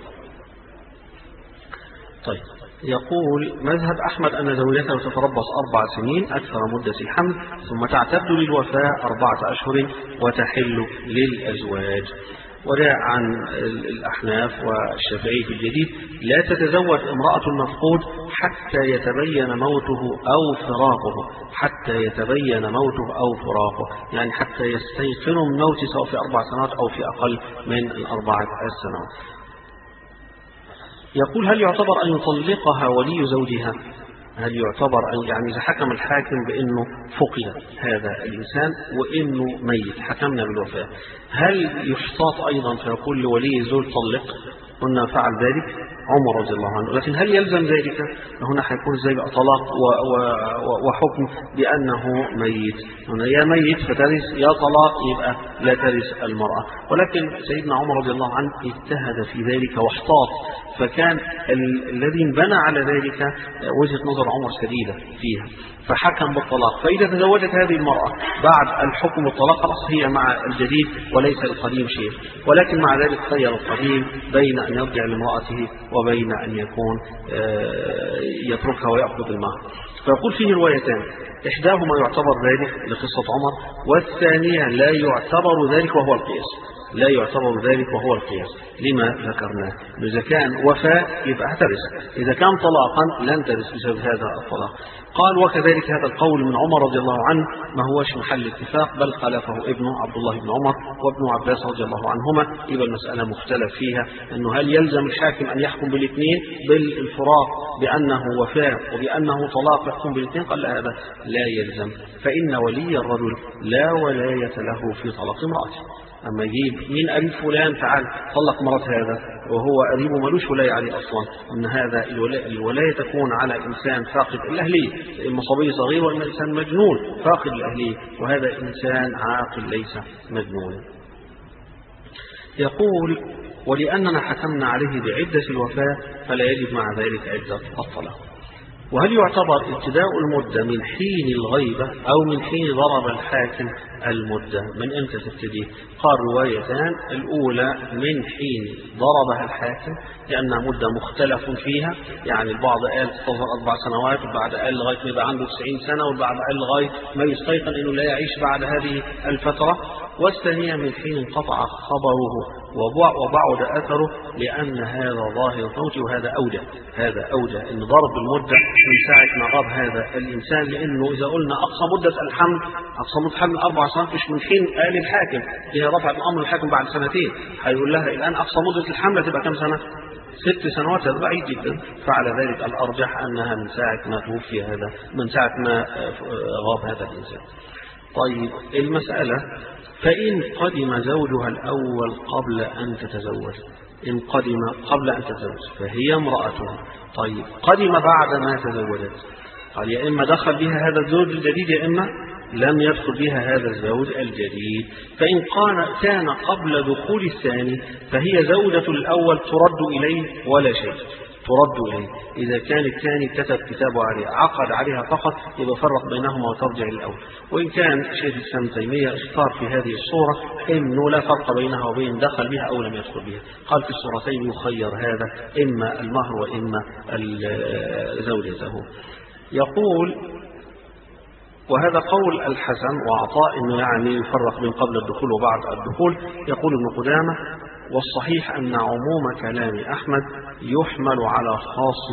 طيب، يقول مذهب أحمد أن زوجته تتربص 4 سنين أكثر مدة الحمل ثم تعتد للوفاة 4 أشهر وتحل للأزواج. وجاء عن الأحناف والشافعي في الجديد لا تتزوج امرأة المفقود حتى يتبين موته أو فراقه، حتى يتبين موته أو فراقه، يعني حتى يستيقنوا من موته سواء في 4 سنوات أو في أقل من 4 سنوات. يقول هل يعتبر أن يطلقها ولي زوجها؟ هل يعتبر أن يعني إذا حكم الحاكم بأنه فقد هذا الإنسان وإنه ميت حكمنا بالوفاة، هل يشتاط أيضا فيقول لولي زوج طلق؟ قلنا فعل ذلك عمر رضي الله عنه، لكن هل يلزم ذلك؟ هنا حيكون زي بقى طلاق وحكم بأنه ميت، هنا يا ميت فترث يا طلاق يبقى لا ترث المرأة. ولكن سيدنا عمر رضي الله عنه اجتهد في ذلك واحتاط، فكان الذي انبنى على ذلك وجهة نظر عمر سديدة فيها، فحكم بالطلاق. فإذا تزوجت هذه المرأة بعد الحكم بالطلاق خلاص هي مع الجديد وليس القديم شيء، ولكن مع ذلك خير القديم بين أن يرجع لامرأته وبين أن يكون يتركها ويأخذ المهر. فيقول فيه روايتان، إحداهما يعتبر ذلك لقصة عمر، والثانية لا يعتبر ذلك وهو القياس. لا يعتبر ذلك وهو القياس لما ذكرناه، إذا كان وفاء يبقى ترث، إذا كان طلاقا لن ترث بسبب هذا الطلاق. قال وكذلك هذا القول من عمر رضي الله عنه ما هوش محل اتفاق، بل خالفه ابنه عبد الله بن عمر وابن عباس رضي الله عنهما. يبقى المسألة مختلف فيها، أنه هل يلزم الحاكم أن يحكم بالاثنين بالفراق بأنه وفاء وبأنه طلاق يحكم بالاثنين؟ قال هذا لا يلزم، فإن ولي الرجل لا ولاية له في طلاق امرأته. أما يجيب مين قريب فلان تعال طلق مرات هذا وهو قريبه ملوش ولاية عليه أصلا، أن هذا الولاية تكون على إنسان فاقد الأهلية، إما صبي صغير وإما إنسان مجنون فاقد الأهلية، وهذا إنسان عاقل ليس مجنون. يقول ولأننا حكمنا عليه بعدة الوفاة فلا يجب مع ذلك عدة الطلاق. وهل يعتبر ابتداء المدة من حين الغيبة أو من حين ضرب الحاكم المدة؟ من أمتى تبتدي؟ قال روايتان، الأولى من حين ضربها الحاكم لأنها مدة مختلف فيها، يعني البعض قال تنتظر 4 سنوات والبعض قال لغاية ما يبقى عنده 90 سنة والبعض قال لغاية ما يستيقن أنه لا يعيش بعد هذه الفترة. والثانية من حين انقطع خبره وبعد أثره، لأن هذا ظاهر موته وهذا أوجه أن ضرب المدة من ساعة ما غاب هذا الإنسان، لأنه إذا قلنا أقصى مدة الحمل 4 سنوات مش من حين قال الحاكم، هي رفعت الأمر الحاكم بعد 2 سنين، هيقول لها الآن أقصى مدة الحمل تبقى كم سنة؟ 6 سنوات، هذا بعيد جدا. فعلى ذلك الأرجح أنها من ساعة ما توفي هذا، من ساعة ما غاب هذا الإنسان. طيب المسألة، فإن قدم زوجها الأول قبل أن تتزوج، إن قدم قبل أن تتزوج فهي امرأته. طيب قدم بعد ما تزوجت، قال يا إما دخل بها هذا الزوج الجديد يا إما لم يدخل بها هذا الزوج الجديد. فإن كان قبل دخول الثاني فهي زوجة الأول ترد إليه ولا شيء، ترد إليه. إذا كان الثاني كتب كتابه عليها عقد عليها فقط يبقى فرق بينهما وترجع الأول. وإن كان شيخ الإسلام ابن تيمية اختار في هذه الصورة إنه لا فرق بينها وبين دخل بها أو لم يدخل بها، قال في الصورتين يخير هذا إما المهر وإما زوجته. يقول وهذا قول الحسن وعطاء إنه يعني يفرق بين قبل الدخول وبعد الدخول. يقول ابن قدامة والصحيح أن عموم كلام أحمد يحمل على خاصه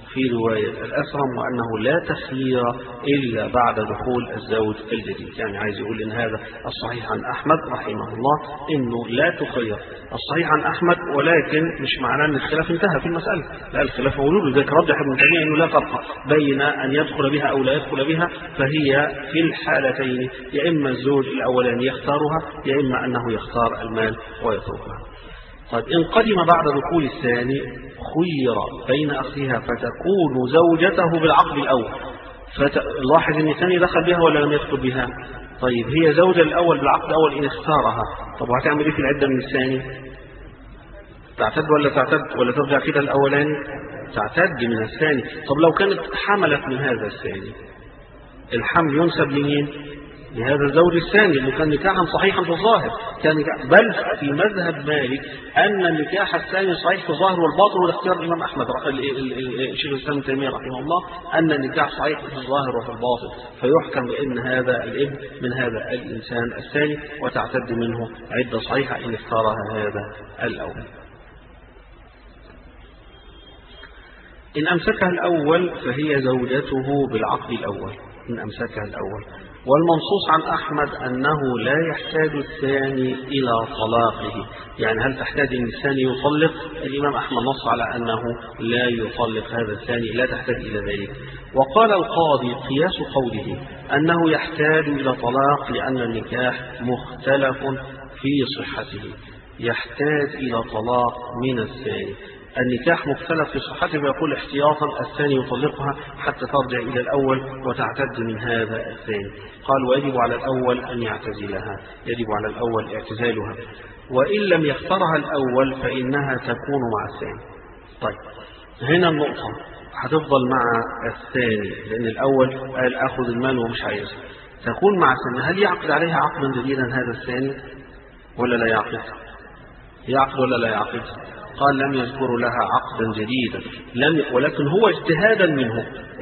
في رواية الأثرم وأنه لا تخيير إلا بعد دخول الزوج الجديد. يعني عايز يقول إن هذا الصحيح عن أحمد رحمه الله إنه لا تخير. الصحيح عن أحمد، ولكن مش معناه أن الخلاف انتهى في المسألة، لا، الخلاف موجود. لذلك رجح ابن تيمية إنه لا فرق بين أن يدخل بها أو لا يدخل بها، فهي في الحالتين يا إما الزوج الأولاني يختارها يا إما أنه يختار المال ويتركها. طيب إن قدم بعد دخول الثاني خير بين أخيها فتكون زوجته بالعقد الأول. لاحظ أن الثاني دخل بها ولا لم يدخل بها؟ طيب هي زوجة الأول بالعقد الأول إن اختارها، طب وهتعمل إيه في العدة من الثاني؟ تعتد ولا ترجع كده الأولاني؟ تعتد من الثاني. طب لو كانت حملت من هذا الثاني، الحمل ينسب لمين؟ لهذا الزوج الثاني اللي كان نكاحا صحيحا في الظاهر، كان بل في مذهب مالك أن النكاح الثاني صحيح في الظاهر والباطن، والاختيار الإمام أحمد الشيخ الإسلام ابن تيمية رحمه الله أن النكاح صحيح في الظاهر وفي الباطن، فيحكم بأن هذا الابن من هذا الإنسان الثاني وتعتد منه عدة صحيحة إن اختارها هذا الأول. إن أمسكها الأول فهي زوجته بالعقد الأول، إن أمسكها الأول. والمنصوص عن أحمد أنه لا يحتاج الثاني إلى طلاقه. يعني هل تحتاج أن الثاني يطلق؟ الإمام أحمد نص على أنه لا يطلق هذا الثاني، لا تحتاج إلى ذلك. وقال القاضي قياس قوله أنه يحتاج إلى طلاق لأن النكاح مختلف في صحته، يحتاج إلى طلاق من الثاني. النكاح مختلف في صحته، ويقول احتياطا الثاني يطلقها حتى ترجع إلى الأول وتعتد من هذا الثاني. قال ويجب على الأول أن يعتزلها، يجب على الأول اعتزالها، وإن لم يختارها الأول فإنها تكون مع الثاني. طيب هنا النقطة هتفضل مع الثاني، لأن الأول قال أخذ المال ومش عايز، تكون مع الثاني. هل يعقد عليها عقدا جديدا هذا الثاني ولا لا يعقد؟ يعقد ولا لا يعقد؟ قال لم يذكر لها عقدا جديدا، ولكن هو اجتهادا منه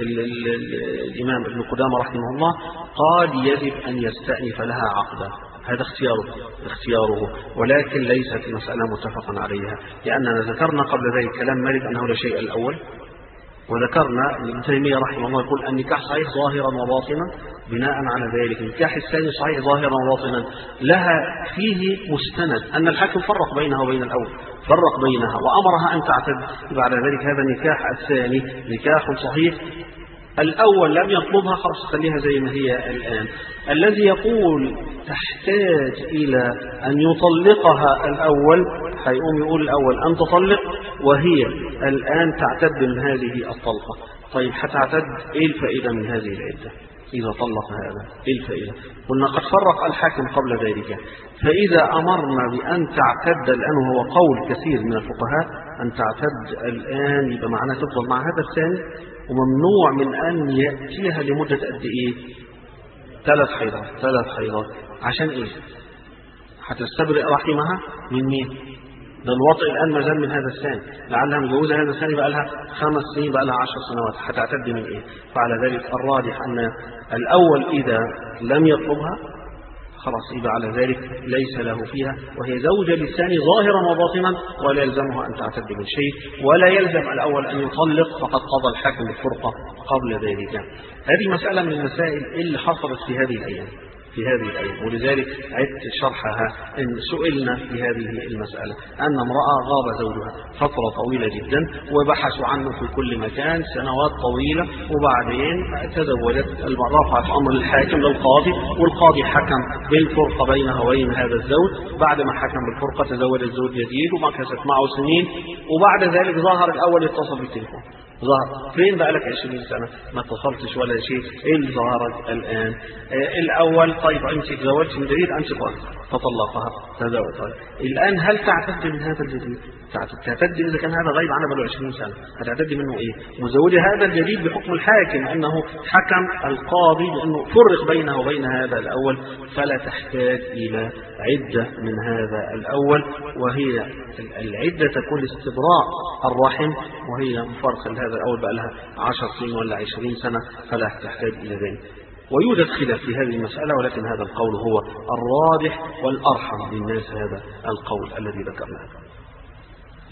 الإمام ابن قدامة رحمه الله قال يجب أن يستأنف لها عقدا، هذا اختياره، ولكن ليست مسألة متفقا عليها، لأننا ذكرنا قبل ذلك كلام مالك أنه لا شيء الأول، وذكرنا ابن تيمية رحمه الله يقول النكاح صحيح ظاهرا وباطنا. بناء على ذلك النكاح الثاني صحيح ظاهرا وباطنا، لها فيه مستند أن الحاكم فرق بينها وبين الأول، فرق بينها وأمرها أن تعتد. بعد ذلك هذا النكاح الثاني نكاح صحيح، الأول لم يطلبها، خلاص خليها زي ما هي الآن. الذي يقول تحتاج إلى أن يطلقها الأول هيقوم يقول الأول أن تطلق وهي الآن تعتد من هذه الطلقة. طيب هتعتد إيه الفائدة من هذه العدة إذا طلق هذا؟ إيه الفائدة؟ قلنا قد فرق الحاكم قبل ذلك، فإذا أمرنا بأن تعتد الآن، وهو قول كثير من الفقهاء أن تعتد الآن، يبقى معناها تفضل مع هذا الثاني، وممنوع من أن يأتيها لمدة قد إيه؟ 3 حيضات. عشان إيه؟ هتستبرئ رحمها من مين؟ ده الوطء الآن ما زال من هذا الثاني، لعلها مجوزة هذا الثاني بقى لها 5 سنين، بقى لها 10 سنوات، هتعتد من إيه؟ فعلى ذلك الراجح أن الأول إذا لم يطلبها خلاص يبقى على ذلك ليس له فيها، وهي زوجة للثاني ظاهرا وباطنا، ولا يلزمها أن تعتد من شيء، ولا يلزم الأول أن يطلق، فقد قضى الحاكم الفرقة قبل ذلك. هذه مسألة من المسائل اللي حصلت في هذه الأيام، ولذلك عدت شرحها إن سئلنا في هذه المسألة أن امرأة غاب زوجها فترة طويلة جدا وبحثوا عنه في كل مكان سنوات طويلة، وبعدين تزوجت، رفعت أمر الحاكم للقاضي، والقاضي حكم بالفرقة بينها وبين هذا الزوج. بعد ما حكم بالفرقة تزوج الزوج جديد ومكثت معه سنين، وبعد ذلك ظهر الأول يتصل بالتليفون، ظهر فين بقى لك 20 سنة ما اتصلتش ولا شيء، ايه اللي ظهرك الآن؟ الأول طيب انت تزوجت من جديد، انت فطلقها تزوج. الآن هل تعتد من هذا الجديد؟ تعتد إذا كان هذا غيب عنها بقى 20 سنة، هتعتد منه ايه؟ مزوجة هذا الجديد بحكم الحاكم أنه حكم القاضي بأنه فرق بينه وبين هذا الأول، فلا تحتاج إلى عدة من هذا الأول، وهي العدة تكون استبراء الرحم، وهي مفارقة لهذا الأول بقى لها 10 سنين ولا 20 سنة، فلا تحتاج إلى ذلك. ويوجد خلاف في هذه المسألة، ولكن هذا القول هو الراجح والأرحم للناس، هذا القول الذي ذكرناه.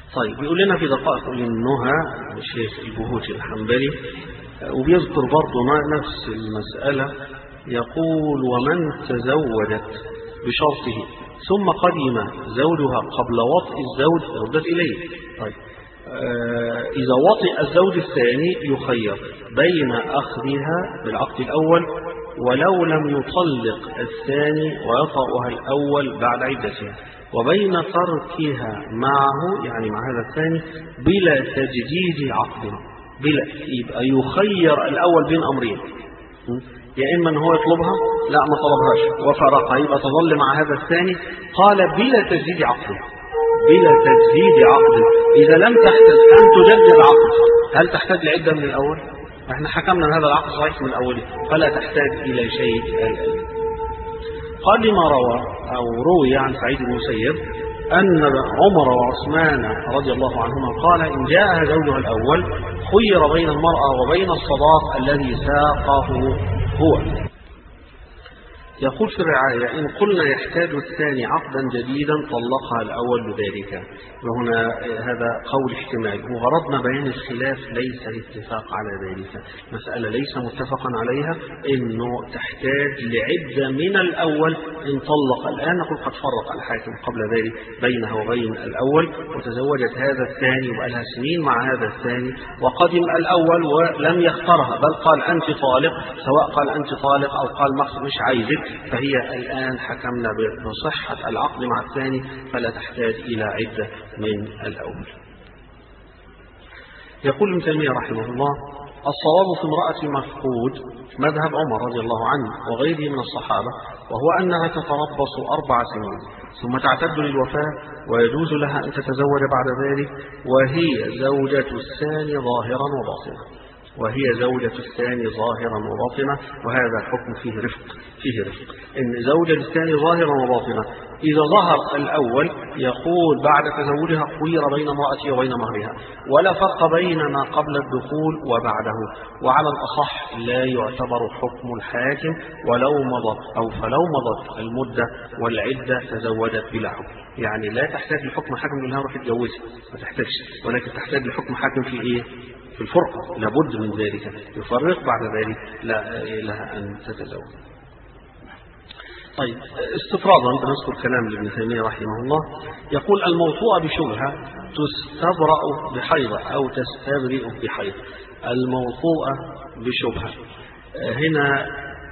طيب بيقول لنا في دقائق النهى الشيخ البهوتي الحنبلي، وبيذكر برضه نفس المسألة. يقول: ومن تزوجت بشرطه ثم قدم زوجها قبل وطئ الزوج ردت إليه. طيب إذا وطئ الزوج الثاني يخير بين أخذها بالعقد الأول ولو لم يطلق الثاني ويطأها الأول بعد عدتها، وبين تركها معه يعني مع هذا الثاني بلا تجديد عقد. بلا يبقى يخير الأول بين أمرين، يا إما أن هو يطلبها لا ما طلبهاش وفرقها يبقى تظل مع هذا الثاني. قال بلا تجديد عقد، بلا تجديد عقد. إذا لم تحتاج أن تجدد عقد هل تحتاج لعدة من الأول؟ احنا حكمنا ان هذا العقد صحيح من أوله فلا تحتاج إلى شيء الآن. قال لما روي عن سعيد بن المسيب أن عمر وعثمان رضي الله عنهما قال: إن جاءها زوجها الأول خير بين المرأة وبين الصداق الذي ساقه هو. يقول في الرعاية: إن قلنا يحتاج الثاني عقدا جديدا طلقها الأول بذلك. وهنا هذا قول احتمال، وغرضنا بيان الخلاف ليس الاتفاق على ذلك. مسألة ليس متفقا عليها إنه تحتاج لعدة من الأول إن طلق. الآن نقول قد فرق الحاكم قبل ذلك بينها وبين الأول، وتزوجت هذا الثاني وبقالها سنين مع هذا الثاني، وقدم الأول ولم يختارها بل قال أنت طالق، سواء قال أنت طالق أو قال مش عايزك، فهي الآن حكمنا بصحة العقد مع الثاني فلا تحتاج إلى عدة من الأول. يقول ابن تيمية رحمه الله: الصواب في امرأة المفقود مذهب عمر رضي الله عنه وغيره من الصحابة، وهو أنها تتربص 4 سنين ثم تعتد للوفاة، ويجوز لها أن تتزوج بعد ذلك وهي زوجة الثاني ظاهرا وباطنا. وهذا الحكم فيه رفق إن زوجة الثاني ظاهرا وباطنا. إذا ظهر الأول يقول بعد تزوجها خير بين امرأته وبين مهرها، ولا فرق بين ما قبل الدخول وبعده. وعلى الأصح لا يعتبر حكم الحاكم فلو مضت المدة والعدة تزوجت بلا حكم. يعني لا تحتاج لحكم حاكم لها روح تجوزها، ما تحتاجش، ولكن تحتاج لحكم حاكم في إيه؟ في الفرقة، لابد من ذلك، يفرق بعد ذلك لا لها أن تتزوج. طيب استطرادا بنذكر كلام ابن تيمية رحمه الله. يقول: الموطوءة بشبهة تستبرأ بحيضة أو تستبرئ بحيض. الموطوءة بشبهة هنا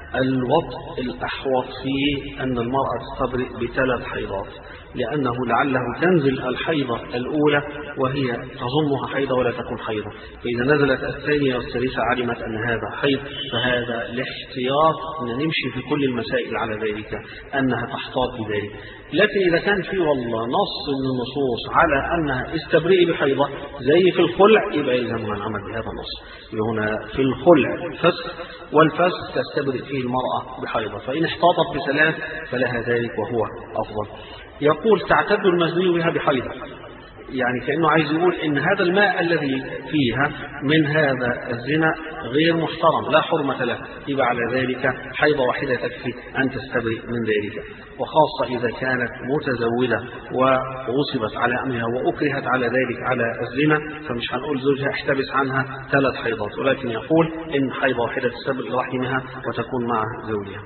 الوطء الأحوط فيه أن المرأة تستبرئ ب3 حيضات، لأنه لعله تنزل الحيضة الأولى وهي تظنها حيضة ولا تكون حيضة، فإذا نزلت الثانية والثالثة علمت أن هذا حيض، فهذا الاحتياط أن نمشي في كل المسائل على ذلك أنها تحتاط بذلك. لكن إذا كان في والله نص من النصوص على أنها استبرئي بحيضة زي في الخلع يبقى يلزمها العمل بهذا النص. هنا في الخلع فسخ، والفسخ تستبرئ فيه المرأة بحيضة، فإن احتاطت ب3 فلها ذلك وهو أفضل. يقول: تعتد المزني بها بحيضة، يعني كأنه عايز يقول إن هذا الماء الذي فيها من هذا الزنا غير محترم لا حرمة له، يبقى على ذلك حيضة واحدة تكفي أن تستبرئ من ذلك. وخاصة إذا كانت متزوجة وغصبت على أمرها وأكرهت على ذلك على الزنا، فمش هنقول زوجها احتبس عنها 3 حيضات، ولكن يقول إن حيضة واحدة تستبرئ رحمها وتكون مع زوجها.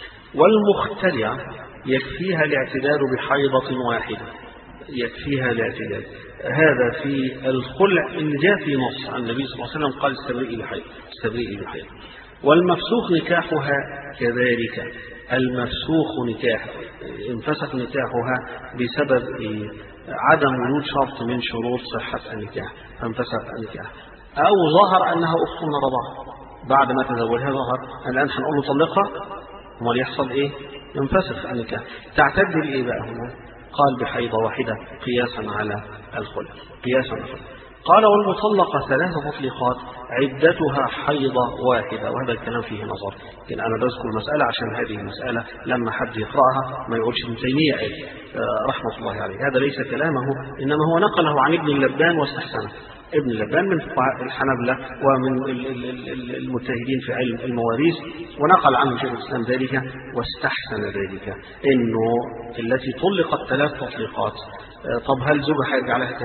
والمختلعة يكفيها الاعتداد بحيضة واحدة، يكفيها الاعتداد. هذا في الخلع إن جاء في نص عن النبي صلى الله عليه وسلم قال استبرئي بحيض. والمفسوخ نكاحها كذلك، المفسوخ نكاح انفسخ نكاحها بسبب عدم وجود شرط من شروط صحة النكاح فانفسخ النكاح، أو ظهر أنها أخت من رضاعة بعد ما تزوجها ظهر، الآن هنقول له طلقها، وما يحصل إيه؟ ينفسخ النكاح. تعتد بإيه بقى هنا؟ قال بحيضة واحدة قياسا على الخلع. قال: والمطلقة 3 تطليقات عدتها حيضة واحدة. وهذا الكلام فيه نظر، لكن أنا بذكر المسألة عشان هذه المسألة لما حد يقرأها ما يقولش ابن تيمية رحمة الله عليه، هذا ليس كلامه، إنما هو نقله عن ابن اللبان واستحسنه. ابن اللبان من فقهاء الحنبلة ومن المجتهدين في علم المواريث، ونقل عنه شيخ الإسلام ذلك واستحسن ذلك، إنه التي طلقت 3 تطليقات، طب هل زوجها هيرجع لها تاني؟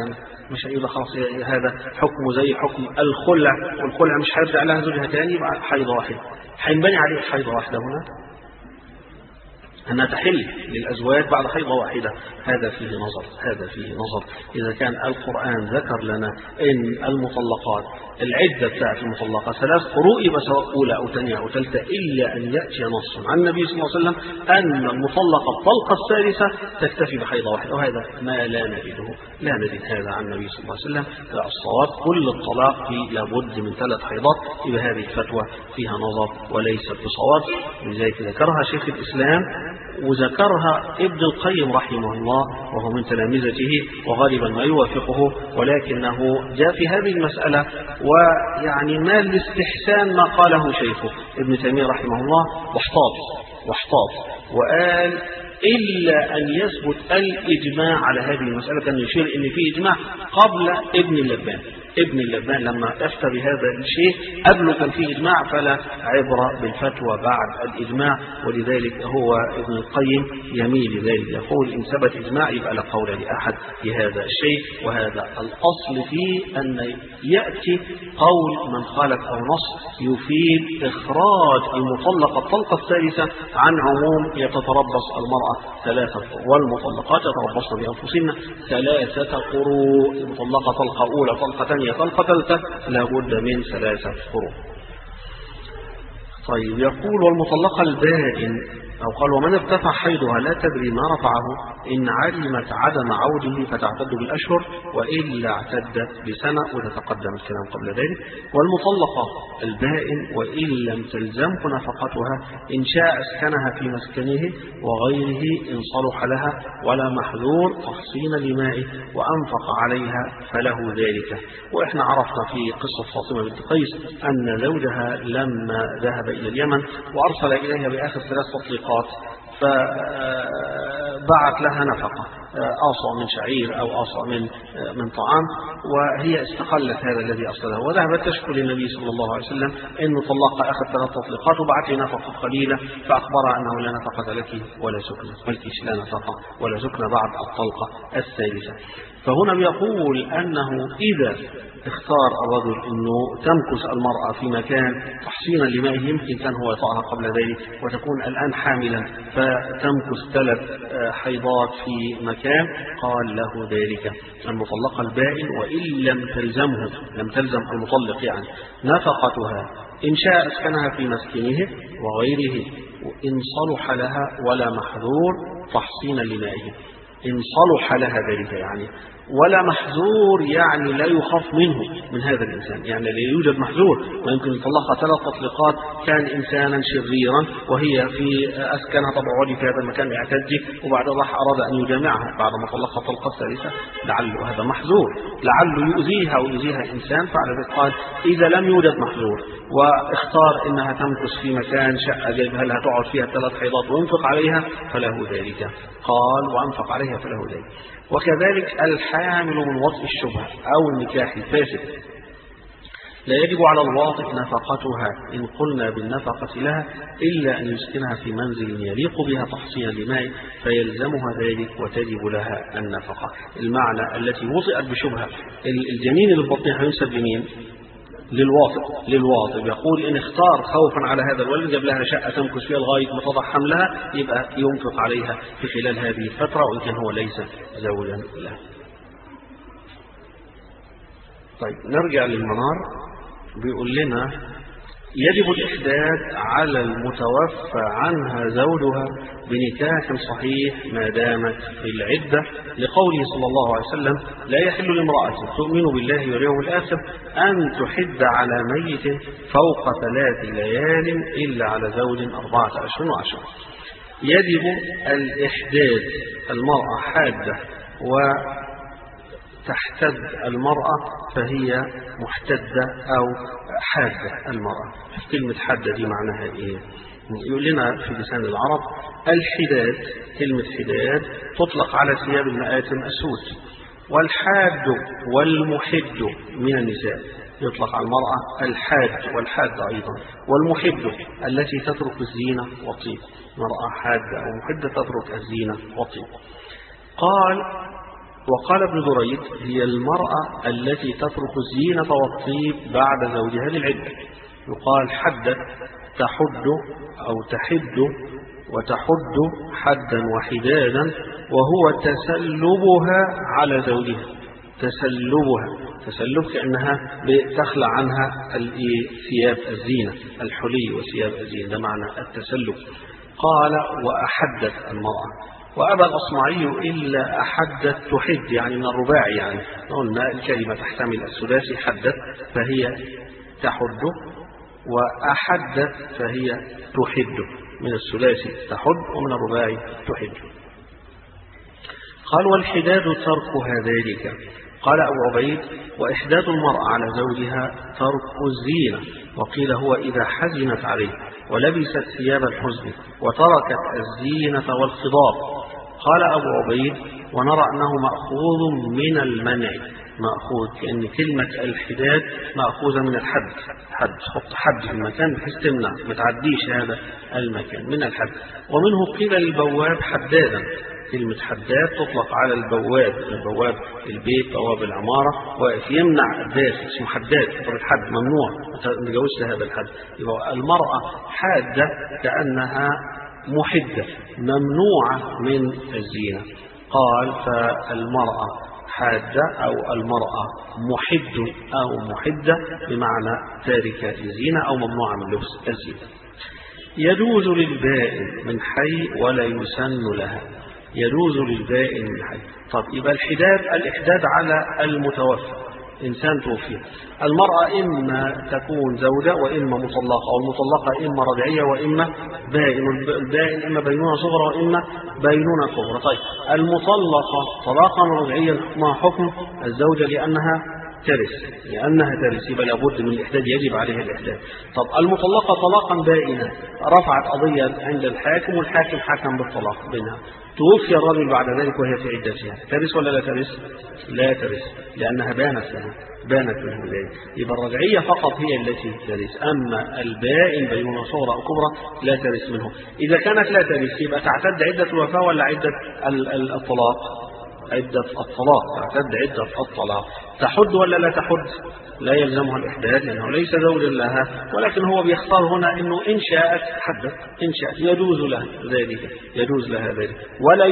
مش هيقول خلاص هذا حكم زي حكم الخلع، والخلع مش هيرجع لها زوجها تاني، يبقى حيضة واحدة. هينبني عليه حيضة واحدة هنا أنها تحل للأزواج بعد حيضة واحدة. هذا فيه نظر. إذا كان القرآن ذكر لنا إن المطلقات العدة بتاعت المطلقة 3 قروء، يبقى سواء أولى أو ثانية أو ثالثة، إلا أن يأتي نص عن النبي صلى الله عليه وسلم أن المطلقة الطلقة الثالثة تكتفي بحيضة واحدة، وهذا ما لا نجد هذا عن النبي صلى الله عليه وسلم. الصواب كل الطلاق فيه لابد من 3 حيضات، يبقى هذه الفتوى فيها نظر وليست بصواب. لذلك ذكرها شيخ الإسلام وذكرها ابن القيم رحمه الله وهو من تلامذته وغالبا ما يوافقه، ولكنه جاء في هذه المسألة ويعني ما الاستحسان ما قاله شيخه ابن تيمية رحمه الله واحتاط وقال إلا أن يثبت الإجماع على هذه المسألة. كان يشير إن في إجماع قبل ابن اللبان لما أفتى بهذا الشيء قبله كان فيه إجماع، فلا عبرة بالفتوى بعد الإجماع. ولذلك هو ابن القيم يميل لذلك، يقول إن ثبت إجماع يبقى لا قول لأحد بهذا الشيء. وهذا الأصل فيه أن يأتي قول من خالف أو نص يفيد إخراج المطلقة الطلقة الثالثة عن عموم يتتربص المرأة 3 قروء، والمطلقات يتربصن بأنفسهن 3 قروء. المطلقة طلقة أولى، طلقة ثانية، طلقة ثالثة، لابد من 3 قروء. طيب يقول والمطلقة البائن أو قال ومن ارتفع حيضها لا تدري ما رفعه إن علمت عدم عوده فتعتد بالأشهر وإلا اعتدت بسنة، وتتقدم الكلام قبل ذلك. والمطلقة البائن وإن لم تلزمه نفقتها إن شاء اسكنها في مسكنه وغيره إن صلح لها ولا محذور تحصين لمائه وأنفق عليها فله ذلك. وإحنا عرفنا في قصة فاطمة بنت قيس أن زوجها لما ذهب إلى اليمن وأرسل إليها بآخر 3 تطليقات فبعت لها نفقة آصع من شعير أو آصع من طعام، وهي استقلت هذا الذي أرسله وذهبت تشكو للنبي صلى الله عليه وسلم إنه طلق أخذ 3 تطليقات وبعت لي نفقة قليلة، فأخبرها أنه لا نفقة لك ولا سكنة، ملكيش لا نفقة ولا سكنة بعد الطلقة الثالثة. فهنا بيقول أنه إذا اختار الرجل أنه تمكث المرأة في مكان تحصينا لمائه، يمكن كان هو يطأها قبل ذلك وتكون الآن حاملا فتمكث 3 حيضات في مكان، قال له ذلك. المطلقة البائن وإن لم تلزم المطلق يعني نفقتها إن شاء اسكنها في مسكنه وغيره إن صلح لها ولا محذور تحصينا لمائه. إن صلح لها ذلك يعني ولا محذور يعني لا يخاف منه من هذا الإنسان، يعني لا يوجد محذور. ما يمكن يطلقها 3 تطليقات كان إنسانا شريرا وهي في أسكنها طبعا في هذا المكان اعتدي وبعد راح أراد أن يجامعها بعد ما طلقها طلقة ثالثة، لعله هذا محذور، لعله يؤذيها إنسان. فعلى ذلك قال إذا لم يوجد محذور واختار إنها تمكث في مكان شقة جايبها لها تقعد فيها 3 حيضات وينفق عليها فله ذلك. قال وأنفق عليها فله ذلك. وكذلك الحامل من وطء الشبهة أو النكاح الفاسد لا يجب على الواطئ نفقتها إن قلنا بالنفقة لها إلا أن يسكنها في منزل يليق بها تحصينا لماء فيلزمها ذلك وتجب لها النفقة. المعنى التي وطئت بشبهة الجنين اللي في بطنها ينسب لمين؟ للواطئ. يقول إن اختار خوفا على هذا الولد جاب لها شقة تمكث فيها لغاية ما تضع حملها يبقى ينفق عليها في خلال هذه الفترة وإن كان هو ليس زوجا له. طيب نرجع للمنار. بيقول لنا يجب الإحداث على المتوفى عنها زوجها بنكاح صحيح ما دامت في العدة، لقوله صلى الله عليه وسلم لا يحل لامرأة تؤمن بالله واليوم الآخر أن تحد على ميت فوق 3 ليال إلا على زوج 14 وعشرة. يجب الإحداث، المرأة حادة وتحتد المرأة فهي محتدة أو حادة المرأة. كلمة حادة دي معناها إيه؟ يقول لنا في لسان العرب الحداد، كلمة حداد تطلق على ثياب المآتم السود، والحاد والمحد من النساء يطلق على المرأة الحاد والحاد أيضا، والمحد التي تترك الزينة والطيب، مرأة حادة أو محدة تترك الزينة والطيب. قال وقال ابن دريد: هي المرأة التي تترك الزينة والطيب بعد زوجها للعدة. يقال حدت تحد أو تحد وتحد حدا وحدادا، وهو تسلبها على زوجها. تسلب كأنها بتخلع عنها ثياب الزينة، الحلي وثياب الزينة، ده معنى التسلب. قال: وأحدت المرأة. وأبى الأصمعي إلا أحدت تحد، يعني من الرباعي، يعني قلنا الكلمة تحتمل الثلاثي، حدت فهي تحد، وأحدت فهي تحد، من الثلاثي تحد ومن الرباعي تحد. قال: والحداد تركها ذلك. قال أبو عبيد: وإحداد المرأة على زوجها ترك الزينة. وقيل: هو إذا حزنت عليه ولبست ثياب الحزن وتركت الزينة والخضاب. قال أبو عبيد: ونرى أنه مأخوذ من المنع. مأخوذ كأن كلمة الحداد مأخوذة من الحد، حط حد في المكان بحيث تمنع ما تعديش هذا المكان، من الحد. ومنه قيل للبواب حدادا. كلمة حداد تطلق على البواب البيت، بواب العمارة، واقف يمنع الداخل، اسمه حداد. طب الحد ممنوع، ما تتجاوزش هذا الحد. يبقى المرأة حادة كأنها محدة، ممنوعة من الزينة. قال: فالمرأة حادة أو المرأة محد أو محدة بمعنى تاركة الزينة أو ممنوعة من لبس الزينة. يجوز للبائن من حي ولا يسن لها. يجوز للبائن من حي. طب يبقى الإحداد على المتوفى، إنسان توفي. المرأة إما تكون زوجة وإما مطلقة، أو المطلقة إما رجعية وإما بائن. البائن إما بينونة صغرى وإما بينونة كبرى. طيب المطلقة طلاقا رجعيا ما حكم الزوجة؟ لأنها ترث، يبقى لابد من الإحداد، يجب عليها الإحداد. طب المطلقة طلاقا بائنا، رفعت قضية عند الحاكم والحاكم حكم بالطلاق بينها، توفي الرجل بعد ذلك وهي في عدتها، ترث ولا لا ترث؟ لا ترث، لأنها بانت منه ذلك. يبقى الرجعية فقط هي التي ترث، أما البائن بينونة صغرى أو كبرى لا ترث منه. إذا كانت لا ترث يبقى تعتد عدة الوفاة ولا عدة الطلاق؟ عدة الطلاق، تعتد عدة الطلاق. تحد ولا لا تحد؟ لا يلزمها الإحداد لأنه ليس زوجا لها، ولكن هو بيختار هنا أنه إن شاءت حدت، إن شاءت يجوز لها ذلك، ولا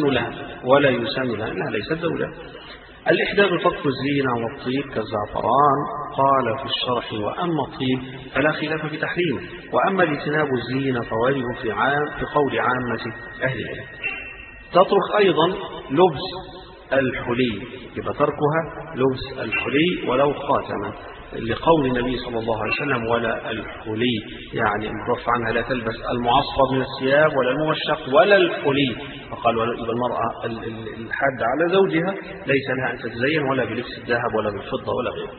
يسن لها إنها ليست زوجا. الإحداد ترك الزينة والطيب كالزعفران. قال في الشرح: وأما الطيب فلا خلاف في تحريمه، وأما اجتناب الزينة فواجب في قول عامة أهل العلم. تترك أيضا لبس الحلي، يبقى تركها لبس الحلي ولو خاتما، لقول النبي صلى الله عليه وسلم: ولا الحلي، يعني مضاف عنها، لا تلبس المعصفر من الثياب ولا الموشق ولا الحلي. فقال: يبقى المرأة الحادة على زوجها ليس لها أن تتزين ولا بلبس الذهب ولا بالفضة ولا غيره.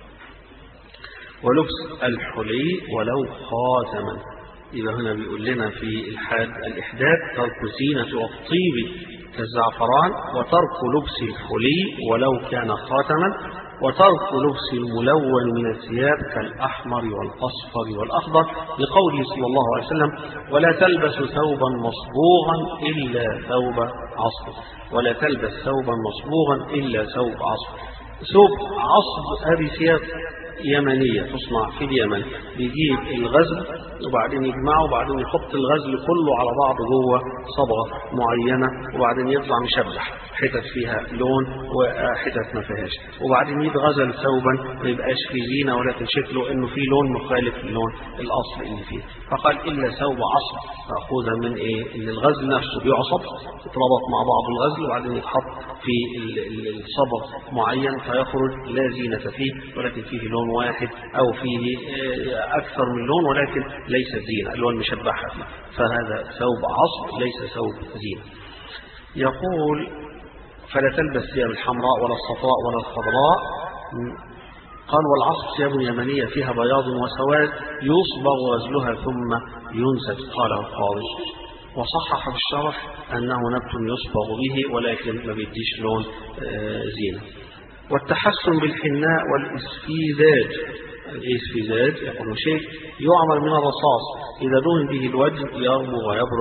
ولبس الحلي ولو خاتما. يبقى هنا بيقول لنا في الإحداد: ترك الزينة والطيب كالزعفران، وترك لبس الحلي ولو كان خاتما، وترك لبس الملون من الثياب كالأحمر والأصفر والأخضر، لقوله صلى الله عليه وسلم: ولا تلبس ثوبا مصبوغا إلا ثوب عصر. ولا تلبس ثوبا مصبوغا إلا ثوب عصر. ثوب عصر هذه ثياب يمنية تصنع في اليمن، بيجيب الغزل وبعدين يجمعه وبعدين يحط الغزل كله على بعض جوه صبغة معينة، وبعدين يطلع مشبح، حتت فيها لون وحتت ما فيهاش، وبعدين يتغزل ثوبا ما يبقاش فيه زينة ولكن شكله انه فيه لون مخالف للون الاصل اللي فيه. فقال: الا ثوب عصب، مأخوذة من ايه؟ ان الغزل نفسه بيعصب، يتربط مع بعض الغزل وبعدين يتحط في الصبغ معين فيخرج لا زينة فيه ولكن فيه لون واحد او فيه اكثر من لون ولكن ليس زينة، اللون مشبحة فيه، فهذا ثوب عصب ليس ثوب زينة. يقول: فلا تلبس ثياب الحمراء ولا الصفراء ولا الخضراء. قال: والعصب ثياب يمنية فيها بياض وسواد يصبغ غزلها ثم ينسج. قاله القاضي. وصحح في الشرح أنه نبت يصبغ به ولكن ما بيديش لون زينة. والتحسن بالحناء والإسفيزاج. الإسفيزاج يقول شيء يعمل من الرصاص، إذا دهن به الوجه يربو ويبرق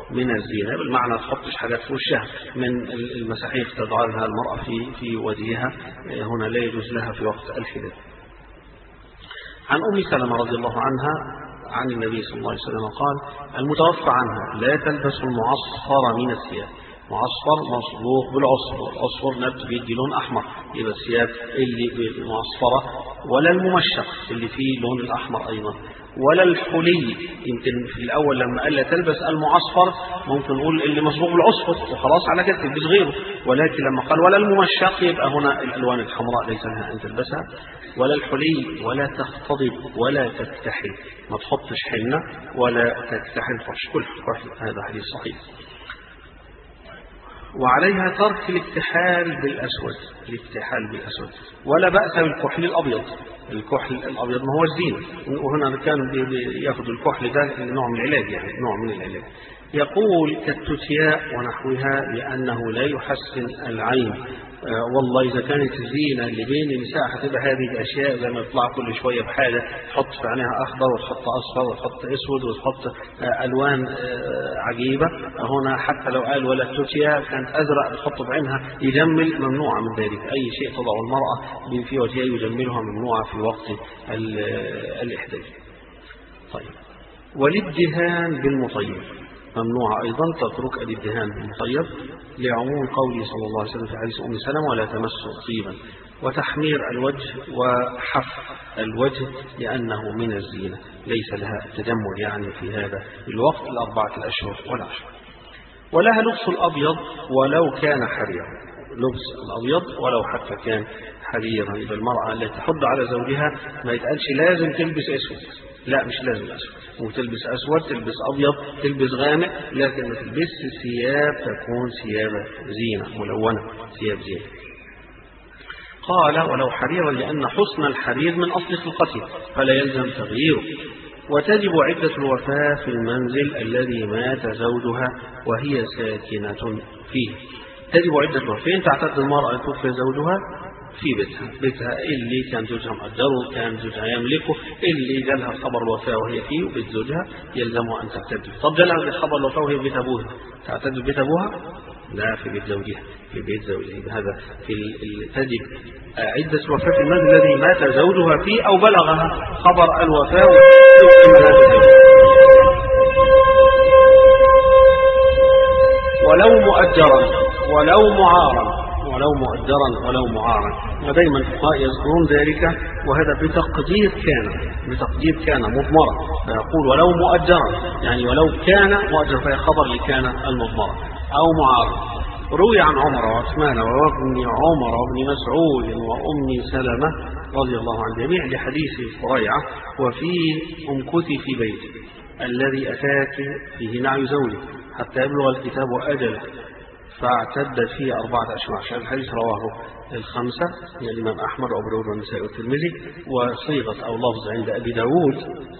من الزينة، بالمعنى ما تحطش حاجات في وشها من المساحيق تضعها المرأة في وجهها، هنا لا يجوز لها في وقت الحداد. عن أم سلمة رضي الله عنها عن النبي صلى الله عليه وسلم قال: المتوفى عنها لا تلبس المعصفر من الثياب. معصفر مصبوغ بالعصفر، والعصفر نبت بيدي لون أحمر، يبقى الثياب اللي بالمعصفرة، ولا الممشق اللي فيه لون الأحمر أيضا، ولا الحلي. يمكن في الأول لما قال لا تلبس المعصفر ممكن نقول اللي مصبوغ بالعصفر وخلاص على كده تلبس غيره، ولكن لما قال ولا الممشق يبقى هنا الألوان الحمراء ليس لها أن تلبسها، ولا الحلي، ولا تختضب ولا تكتحل، ما تحطش حنة ولا تكتحل فرش كل فرش. هذا حديث صحيح. وعليها ترك الاكتحال بالأسود، الاكتحال بالأسود، ولا بأس بالكحل الأبيض. الكحل الأبيض ما هو الزينة، وهنا كان يأخذ الكحل ده نوع من العلاج، يعني نوع من العلاج. يقول كالتتياء ونحوها لأنه لا يحسن العين. والله إذا كانت الزينة اللي بين النساء هتبقى هذه الأشياء زي ما يطلع كل شوية بحاجة، تحط في عينها أخضر وتحط أصفر وتحط أسود وتحط ألوان عجيبة. هنا حتى لو قال ولا التتياء كانت أزرق بتحط بعينها يجمل، ممنوع من ذلك. أي شيء تضع المرأة في وجهها يجملها ممنوع في وقت الإحداث. طيب، والادهان بالمطيب ممنوع أيضا، تترك الادهان بالمطيب لعموم قوله صلى الله عليه وسلم في حديث أم سلمة: ولا تمسوا طيبا. وتحمير الوجه وحف الوجه لأنه من الزينة، ليس لها تجمل يعني في هذا الوقت ال4 أشهر والعشر. ولها لبس الأبيض ولو كان حريرا، لبس الأبيض ولو حتى كان حريرا. يبقى المرأة التي تحض على زوجها ما يتقالش لازم تلبس أسود، لا مش لازم أسود، وتلبس أسود، تلبس أبيض، تلبس غامق، لكن ما تلبس ثياب تكون ثياب زينة ملونة، ثياب زينة. قال: ولو حريرا لأن حسن الحرير من أصل خلقته فلا يلزم تغييره. وتجب عدة الوفاة في المنزل الذي مات زوجها وهي ساكنة فيه. تجب عدة الوفاة. فين تعتد المرأة أن توفي زوجها؟ في بيتها اللي كان زوجها مأجره، كان زوجها يملكه، اللي جالها خبر الوفاة وهي فيه وبيت زوجها يلزمها أن تعتد. طب جالها خبر الوفاة وهي بيت أبوها، تعتد ببيت أبوها؟ لا، في بيت زوجها، في بيت زوجها. هذا تجب عدة الوفاة في المنزل الذي مات زوجها فيه أو بلغها خبر الوفاة ولو مؤجرا ولو معارا، ولو مؤجرا ولو معارا. ودايما الفقهاء يذكرون ذلك، وهذا بتقدير كان مضمرا، فيقول ولو مؤجرا يعني ولو كان مؤجرا، فهي خبر لكان المضمرا أو معارا. روي عن عمر وعثمان وابن عمر وابن مسعود وأم سلمة رضي الله عن الجميع لحديث فريعة: وفيه امكثي في بيتي الذي أتاك فيه نعي زوجي حتى يبلغ الكتاب أجله فاعتدت فيه 4 أشهر. عشان الحديث رواه الخمسة، يعني الإمام أحمد وأبو داود والنسائي والترمذي. وصيغة أو لفظ عند أبي داود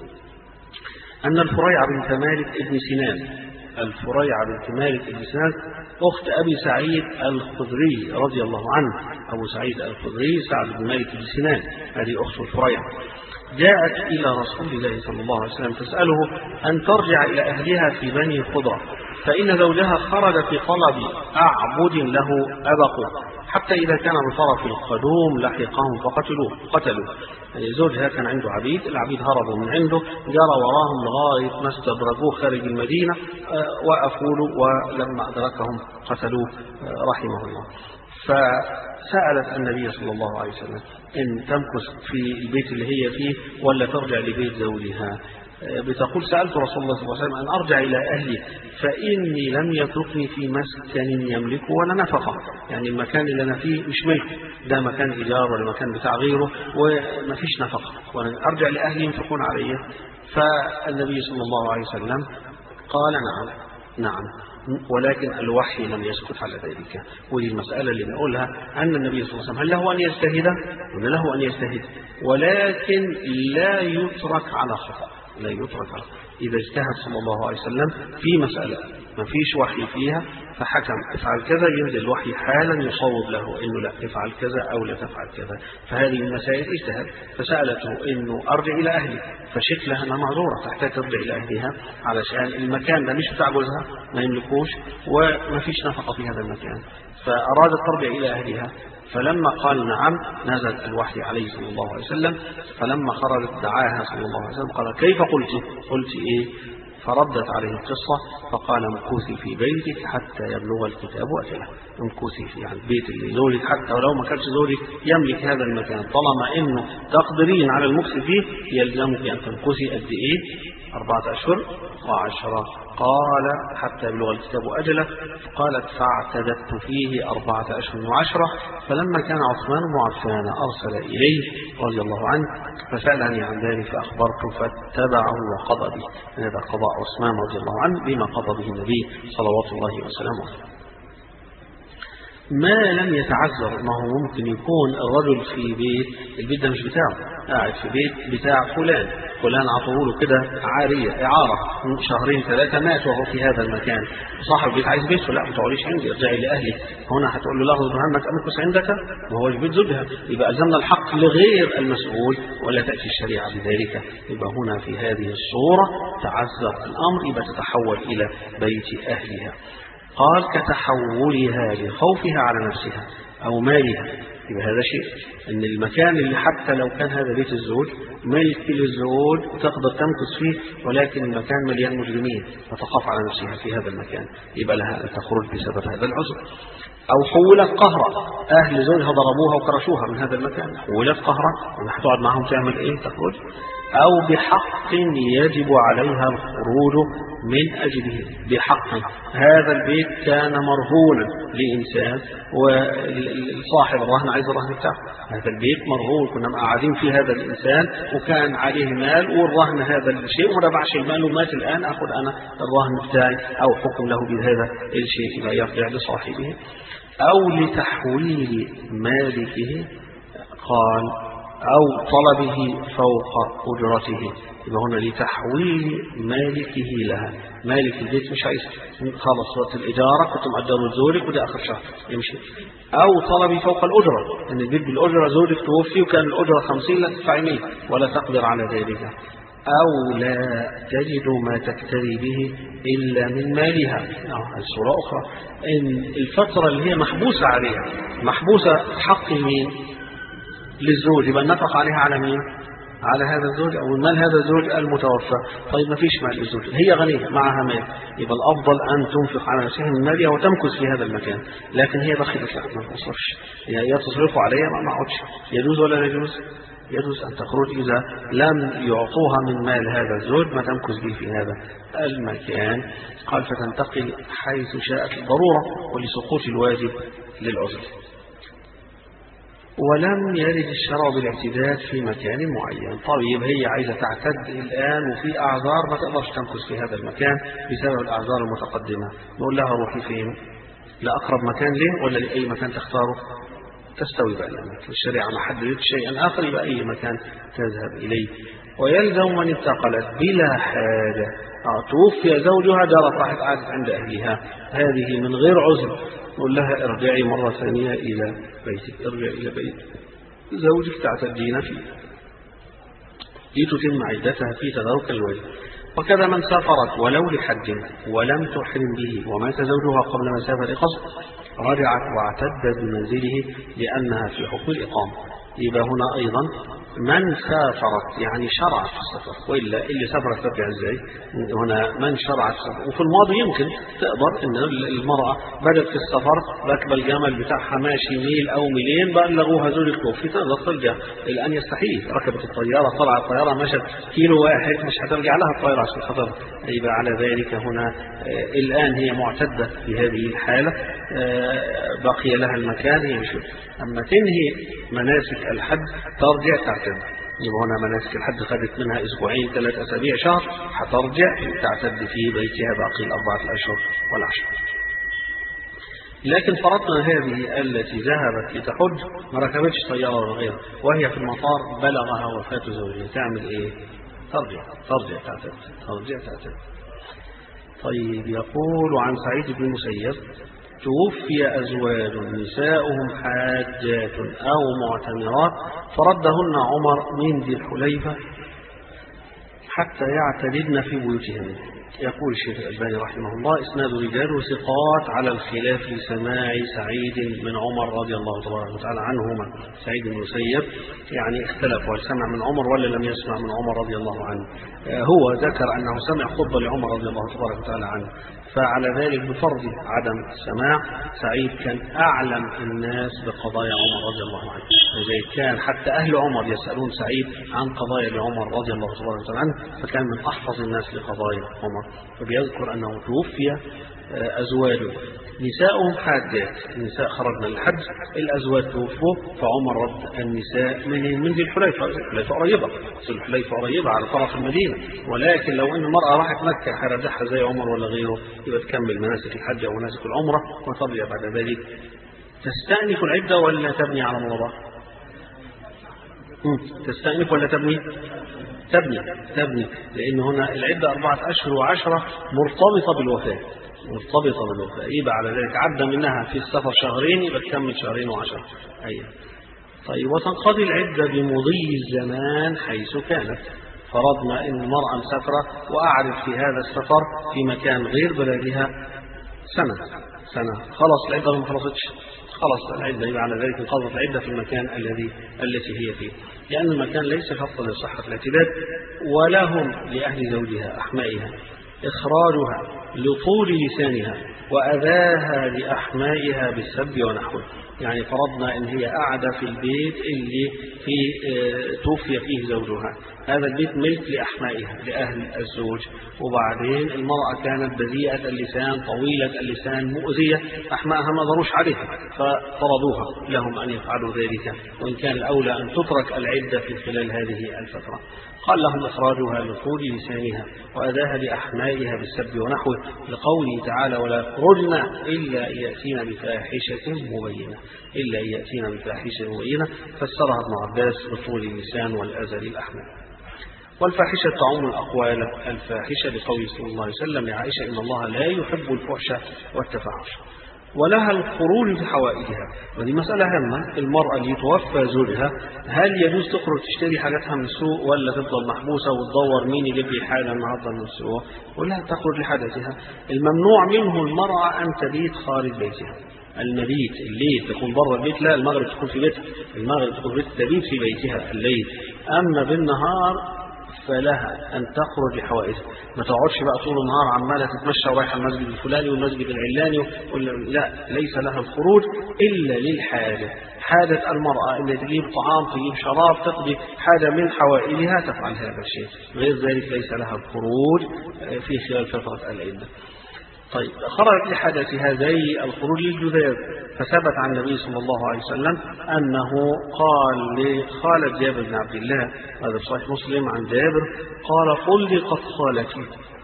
أن الفريعة بنت مالك ابن سنان، الفريعة بنت مالك ابن سنان أخت أبي سعيد الخدري رضي الله عنه. أبو سعيد الخدري سعد بن مالك بن سنان، هذه أخت الفريعة، جاءت إلى رسول الله صلى الله عليه وسلم تسأله أن ترجع إلى أهلها في بني خضرة، فإن زوجها خرج في طلب أعبد له أبق، حتى إذا كان بطرف القدوم لحقهم فقتلوه. يعني زوجها كان عنده عبيد، العبيد هربوا من عنده، جرى وراهم لغاية ما استدرجوه خارج المدينة، وقفوا له، ولما أدركهم قتلوه رحمه الله. فسألت النبي صلى الله عليه وسلم إن تمكث في البيت اللي هي فيه ولا ترجع لبيت زوجها. بتقول: سألت رسول الله صلى الله عليه وسلم أن أرجع إلى أهلي فإني لم يتركني في مسكن يملكه ولا نفقة، يعني المكان اللي أنا فيه مش ملكه، ده مكان إيجار ولا مكان بتاع غيره وما فيش نفقة، وأنا أرجع لأهلي ينفقون علي. فالنبي صلى الله عليه وسلم قال: نعم، ولكن الوحي لم يسكت على ذلك. ودي المسألة اللي نقولها، أن النبي صلى الله عليه وسلم هل له أن يجتهد؟ له أن يجتهد، ولكن لا يترك على خطأ، لا يترك على خطأ. إذا اجتهد صلى الله عليه وسلم في مسألة ما فيش وحي فيها، فحكم افعل كذا، ينزل الوحي حالا يصوب له إنه لا افعل كذا أو لا تفعل كذا. فهذه المسائل اجتهد، فسألته إنه أرجع إلى أهلي، فشكلها أنها معذورة تحتاج ترجع إلى أهلها علشان المكان ده مش بتاع جوزها ما يملكوش وما فيش نفقة في هذا المكان، فأرادت ترجع إلى أهلها. فلما قال نعم نزل الوحي عليه صلى الله عليه وسلم. فلما خرجت دعاها صلى الله عليه وسلم قال كيف قلت إيه؟ فردت عليه القصة فقال امكثي في بيتك حتى يبلغ الكتاب أجله. امكثي في يعني البيت اللي زوجك، حتى ولو ما كانش زوجك يملك هذا المكان، طالما انه تقدرين على المكث فيه يلزمك ان تمكثي قد ايه؟ 4 أشهر و10. قال حتى يبلغ الكتاب أجله. قالت فاعتدت فيه 4 أشهر و10. فلما كان عثمان بن عفان أرسل إليه رضي الله عنه فسألني عن ذلك فأخبرته فاتبعه وقضى به. هذا قضاء عثمان رضي الله عنه بما قضى به النبي صلوات الله وسلامه عليه. ما لم يتعذر، ما هو ممكن يكون الرجل في بيت، البيت ده مش بتاعه، قاعد في بيت بتاع فلان عطوه له كده عارية إعارة 2-3 مات وهو في هذا المكان، صاحب البيت عايز بيته، لا ما تقعديش عندي ارجعي لأهلي. هنا هتقول له لا غصب عنك أمكث عندك، ما هوش بيت زوجها، يبقى ألزمنا الحق لغير المسؤول ولا تأتي الشريعة بذلك. يبقى هنا في هذه الصورة تعذر الأمر، يبقى تتحول إلى بيت أهلها. قال كتحولها لخوفها على نفسها أو مالها. يبقى هذا شيء، ان المكان اللي حتى لو كان هذا بيت الزوج ملك للزوج وتقدر تمكث فيه، ولكن المكان مليان مجرمين فتخاف على نفسها في هذا المكان، يبقى لها أن تخرج بسبب هذا العذر. أو حولت قهرا، أهل زوجها ضربوها وكرشوها من هذا المكان، حولت قهرا، هتقعد معهم تعمل إيه؟ تخرج. أو بحق يجب عليها الخروج من أجله، بحق هذا البيت كان مرهونا لإنسان وصاحب الرهن عايز الرهن بتاعه، هذا البيت مرهون، كنا قاعدين في هذا الإنسان وكان عليه مال والرهن هذا الشيء وما دفعش المال ومات الآن، أخذ أنا الرهن بتاعي أو حكم له بهذا الشيء لا يرجع لصاحبه. أو لتحويل مالكه، قال أو طلبه فوق أجرته. يبقى هنا لتحويل مالكه لها، مالك البيت مش عايز خلص وقت الإجارة كنت مقدره لزوجك وده آخر شهر يمشي. أو طلبي فوق الأجرة، إن البيت بالأجرة زوجك توفي وكان الأجرة 50 لا تدفعي 100 ولا تقدر على ذلك. أو لا تجد ما تكتري به إلا من مالها. الصورة أخرى إن الفترة اللي هي محبوسة عليها، محبوسة حق مين؟ للزوج، يبقى النفق عليها على مين؟ على هذا الزوج أو المال هذا الزوج المتوفى. طيب ما فيش مال للزوج، هي غنية معها مال، يبقى الأفضل أن تنفق على نفسها من مالها وتمكث في هذا المكان، لكن هي بخيلة لا ما تصرفش، هي تصرفوا عليها ما اقعدش. يجوز ولا لا يجوز؟ يجوز أن تخرج إذا لم يعطوها من مال هذا الزوج ما تمكث به في هذا المكان. قال فتنتقل حيث شاءت الضرورة ولسقوط الواجب للعذر. ولم يرد الشرع بالاعتداد في مكان معين. طيب هي عايزة تعتد الآن وفي أعذار ما تقدرش تمكث في هذا المكان بسبب الأعذار المتقدمة، نقول لها روحي فين؟ لأقرب مكان ليه ولا لأي مكان تختاره؟ تستوي بقى الأماكن، الشريعة ما حددت شيئا آخر يبقى أي مكان تذهب إليه. ويلزم من انتقلت بلا حاجة، توفي زوجها جرت راحت قعدت عند أهلها، هذه من غير عذر، نقول لها ارجعي مرة ثانية إلى بيتك، ارجعي إلى بيت زوجك تعتدين فيه لتتم عدتها في تدارك الواجب. وكذا من سافرت ولو لحج ولم تحرم به ومات زوجها قبل مسافة قصر رجعت واعتدت بمنزله لأنها في حكم الإقامة. يبقى هنا أيضا من سافرت يعني شرعت في السفر، وإلا اللي سافرت ترجع ازاي؟ هنا من شرعت السفر. وفي الماضي يمكن تقدر ان المرأة بدأت في السفر راكبه الجمل بتاعها ماشي ميل أو ميلين بلغوها زوجك توفي تقدر ترجع. الآن يستحيل، ركبت الطيارة طلعت الطيارة مشت كيلو واحد مش هترجع لها الطيارة عشان خطر. يبقى على ذلك هنا الآن هي معتدة في هذه الحالة، بقي لها المكان هي مش. أما تنهي مناسك الحج ترجع تعتد. يبقى هنا مناسك الحج خدت منها 2 3 أسابيع شهر، هترجع تعتد في بيتها باقي 4 أشهر والعشر. لكن فرضنا هذه التي ذهبت لتحج ما ركبتش طيارة ولا غيرها وهي في المطار بلغها وفاة زوجها، تعمل ايه؟ ترجع تعتد. طيب، يقول عن سعيد بن المسيب: توفي أزواج نساؤهم حاجات أو معتمرات فردهن عمر من ذي الحليفة حتى يعتددن في بيوتهن. يقول الشيخ الألباني رحمه الله: إسناد رجال ثقات على الخلاف لسماع سعيد من عمر رضي الله تبارك وتعالى عنهما. سعيد بن المسيب يعني اختلف، هل سمع من عمر ولا لم يسمع من عمر رضي الله عنه. هو ذكر أنه سمع خطبة لعمر رضي الله تبارك وتعالى عنه، فعلى ذلك بفرض عدم السماع سعيد كان أعلم الناس بقضايا عمر رضي الله عنه، لذلك كان حتى أهل عمر يسألون سعيد عن قضايا لعمر رضي الله تبارك وتعالى عنه، فكان من أحفظ الناس لقضايا عمر. فبيذكر أنه توفي أزواجه نساؤهم حاجات، النساء خرجنا للحج، الأزواج توفوا، فعمر رد النساء من ذي الحليفة. الحليفة قريبة، ذي الحليفة قريبة على طرف المدينة، ولكن لو أن المرأة راحت مكة هرجعها زي عمر ولا غيره، يبقى تكمل مناسك الحج أو مناسك العمرة وترجع بعد ذلك. تستأنف العدة ولا تبني على الموضوع؟ تستأنف ولا تبني؟ تبني، لأن هنا العدة 4 أشهر و10 مرتبطة بالوفاة، يبقى على ذلك عدى منها في السفر 2 يبقى تكمل 2 و10 أيام. طيب، وتنقضي العدة بمضي الزمان حيث كانت. فرضنا إن المرأة مسافرة وأعرف في هذا السفر في مكان غير بلادها سنة، خلاص العدة ما خلصتش، خلاص العدة، يبقى على ذلك انقضت العدة في المكان التي هي فيه، لأن المكان ليس شرطا لصحة الاعتداد. ولهم لأهل زوجها أحمائها إخراجها لطول لسانها وأذاها لأحمائها بالسب ونحوه. يعني فرضنا إن هي قاعدة في البيت اللي توفي فيه زوجها، هذا البيت ملك لأحمائها لأهل الزوج، وبعدين المرأة كانت بذيئة اللسان طويلة اللسان مؤذية، أحمائها ما ضروش عليها فطردوها، لهم أن يفعلوا ذلك، وإن كان الأولى أن تترك العدة في خلال هذه الفترة. قال لهم إخراجها لطول لسانها وأذاها لأحمائها بالسب ونحوه، لقوله تعالى: ولا يخرجن إلا يأتين بفاحشة مبينة، فسرها ابن عباس بطول اللسان والأذى للأحماء. والفاحشة تعم الأقوال الفاحشة، لقوله صلى الله عليه وسلم لعائشة: إن الله لا يحب الفحش والتفاحش. ولها الخروج في حوائجها، ودي مسألة هامة. المرأة اللي توفى زوجها هل يجوز تخرج تشتري حاجاتها من السوق ولا تفضل محبوسة وتدور مين يجيب لي حاجة النهارده من السوق؟ ولا تخرج لحاجتها. الممنوع منه المرأة أن تبيت خارج بيتها. المبيت الليل تكون بره البيت، لا، المغرب تكون في بيتها، تبيت في بيتها الليل. أما بالنهار فلها أن تخرج لحوائجها، ما تقعدش بقى طول النهار عمالة تتمشى ورايحة المسجد الفلاني والمسجد العلاني، لا، ليس لها الخروج إلا للحاجة. حاجة المرأة إن تجيب طعام، تجيب شراب، تقضي حاجة من حوائجها تفعل هذا الشيء، غير ذلك ليس لها الخروج في خلال فترة العدة. طيب، خرجت لحاجتها زي الخروج للجذاذ، فثبت عن النبي صلى الله عليه وسلم أنه قال لخالة جابر بن عبد الله، هذا صحيح مسلم عن جابر، قال: طلقت خالتي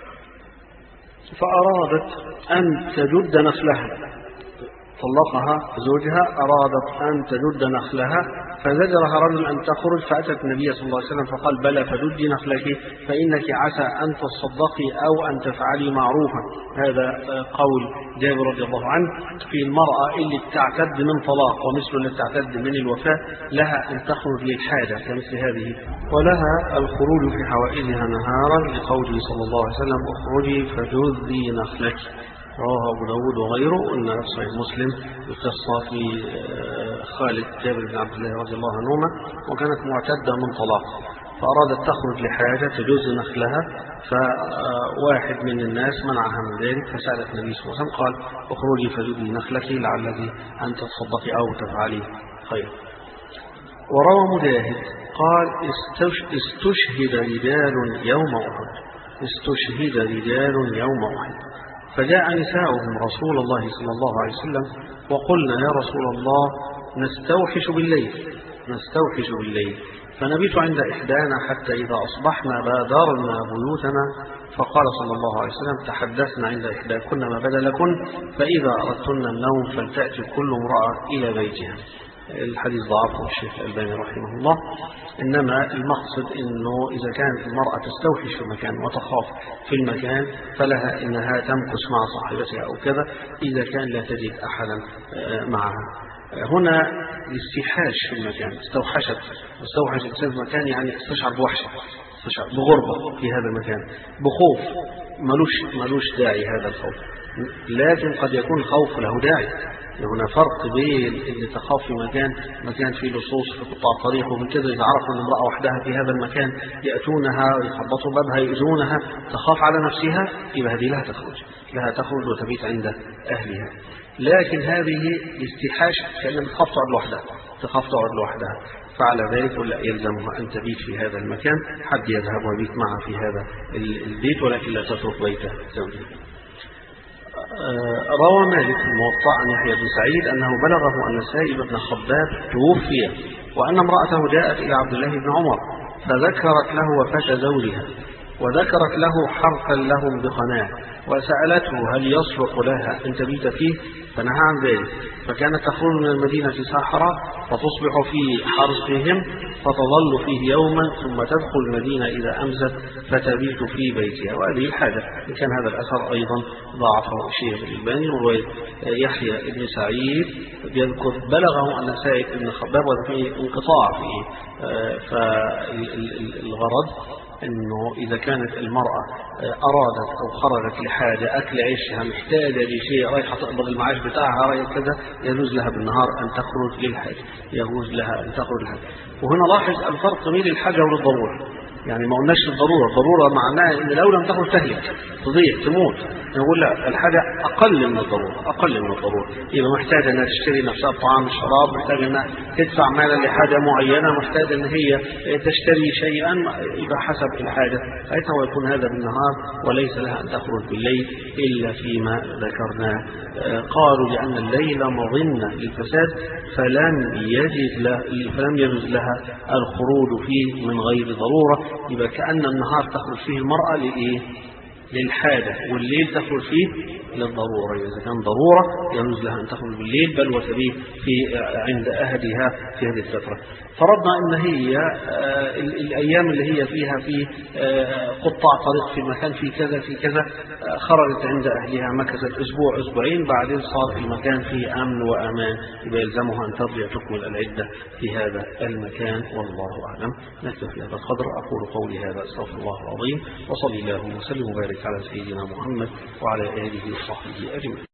فأرادت أن تجد نخلها، طلقها زوجها، أرادت أن تجد نخلها، فزجرها رجل أن تخرج، فأتت النبي صلى الله عليه وسلم فقال: بلى، فجدي نخلك فإنك عسى أن تصدقي أو أن تفعلي معروفا. هذا قول جابر رضي الله عنه في المرأة اللي تعتد من طلاق، ومثل اللي تعتد من الوفاة لها أن تخرج للحاجة كمثل هذه، ولها الخروج في حوائجها نهارا، لقوله صلى الله عليه وسلم: اخرجي فجذي نخلك. رواه أبو داود وغيره، أن صحيح مسلم القصة في خالد جابر بن عبد الله رضي الله عنهما، وكانت معتدة من طلاق، فأرادت تخرج لحاجة تجوز نخلها، فواحد من الناس منعها من ذلك، فسألت النبي صلى الله عليه وسلم قال: اخرجي فجذي نخلك لعلك أن تصدقي أو تفعلي خير. وروى مجاهد قال: استشهد رجال يوم أحد، فجاء نساؤهم رسول الله صلى الله عليه وسلم وقلنا: يا رسول الله، نستوحش بالليل، فنبيت عند إحدانا حتى إذا أصبحنا بادرنا بيوتنا، فقال صلى الله عليه وسلم: تحدثنا عند إحداكن ما بدا لكن، فإذا أردتن النوم فلتأتي كل امرأة إلى بيتها. الحديث ضعفه الشيخ الألباني رحمه الله. إنما المقصد أنه إذا كانت المرأة تستوحش في المكان وتخاف في المكان فلها إنها تمكث مع صاحبتها أو كذا إذا كان لا تجد أحدا معها. هنا الاستيحاش في المكان، استوحش الإنسان في المكان يعني استشعر بوحشة، استشعر بغربة في هذا المكان، بخوف ملوش داعي هذا الخوف، لكن قد يكون الخوف له داعي. هنا فرق بين اللي تخاف في مكان فيه لصوص في قطاع طريق ومن كذا إذا عرفوا أن امرأة وحدها في هذا المكان يأتونها ويخبطوا بابها يؤذونها تخاف على نفسها، يبقى هذه لها تخرج وتبيت عند أهلها. لكن هذه الاستيحاش كأنها تخاف تقعد لوحدها، فعلى ذلك ولا يلزمها أن تبيت في هذا المكان، حد يذهب ويبيت معها في هذا البيت ولكن لا تترك بيته زوجها. روى مالك الموطأ عن يحيى بن سعيد أنه بلغه أن سائب بن خباب توفي وأن امرأته جاءت إلى عبد الله بن عمر فذكرت له وفاة زوجها وذكرت له حرثا لهم بقناة وسألته هل يصلح لها أن تبيت فيه فنهى عن ذلك، فكانت تخرج من المدينة ساحرة فتصبح في حرثهم فتظل فيه يوما ثم تدخل المدينة إذا أمست فتبيت في بيتها. وهذه الحاجة كان هذا الأثر أيضا ضعفه الشيخ الألباني. ورواية يحيى بن سعيد يذكر بلغه أن سائب بن خباب وفيه انقطاع فيه، فالغرض أنه إذا كانت المرأة أرادت أو خرجت لحاجة أكل عيشها محتاجة لشيء رايحة تقبض المعاش بتاعها رايحة كذا يجوز لها بالنهار أن تخرج للحاجة، وهنا لاحظ الفرق بين الحاجة والضرورة. يعني ما قلناش الضرورة معناها ان لو لم تكن تهلك تضيع تموت، نقول لا الحاجة اقل من الضرورة، يبقى محتاجة انها تشتري نفسها طعام الشراب، محتاجة انها تدفع مالا لحاجة معينة، محتاجة ان هي تشتري شيئا، يبقى حسب الحاجة ساعتها ويكون هذا بالنهار وليس لها ان تخرج بالليل الا فيما ذكرناه. قالوا لان الليل مظنة للفساد فلم يجوز لها الخروج فيه من غير ضرورة، يبقى كأن النهار تخرج فيه المرأة للحاجة والليل تخرج فيه للضرورة. إذا كان ضرورة يجوز لها أن تخرج بالليل بل وتبيت عند أهلها في هذه الفترة. فرضنا أن هي الأيام اللي هي فيها في قطاع طريق في مكان في كذا خرجت عند أهلها مكثت أسبوع أسبوعين بعدين صار المكان فيه أمن وأمان، يبقى يلزمها أن ترجع تكمل العدة في هذا المكان. والله أعلم. نكتفي هذا القدر. أقول قولي هذا أستغفر الله العظيم وصلي الله وسلم وبارك على سيدنا محمد وعلى آله وصحبه أجمعين.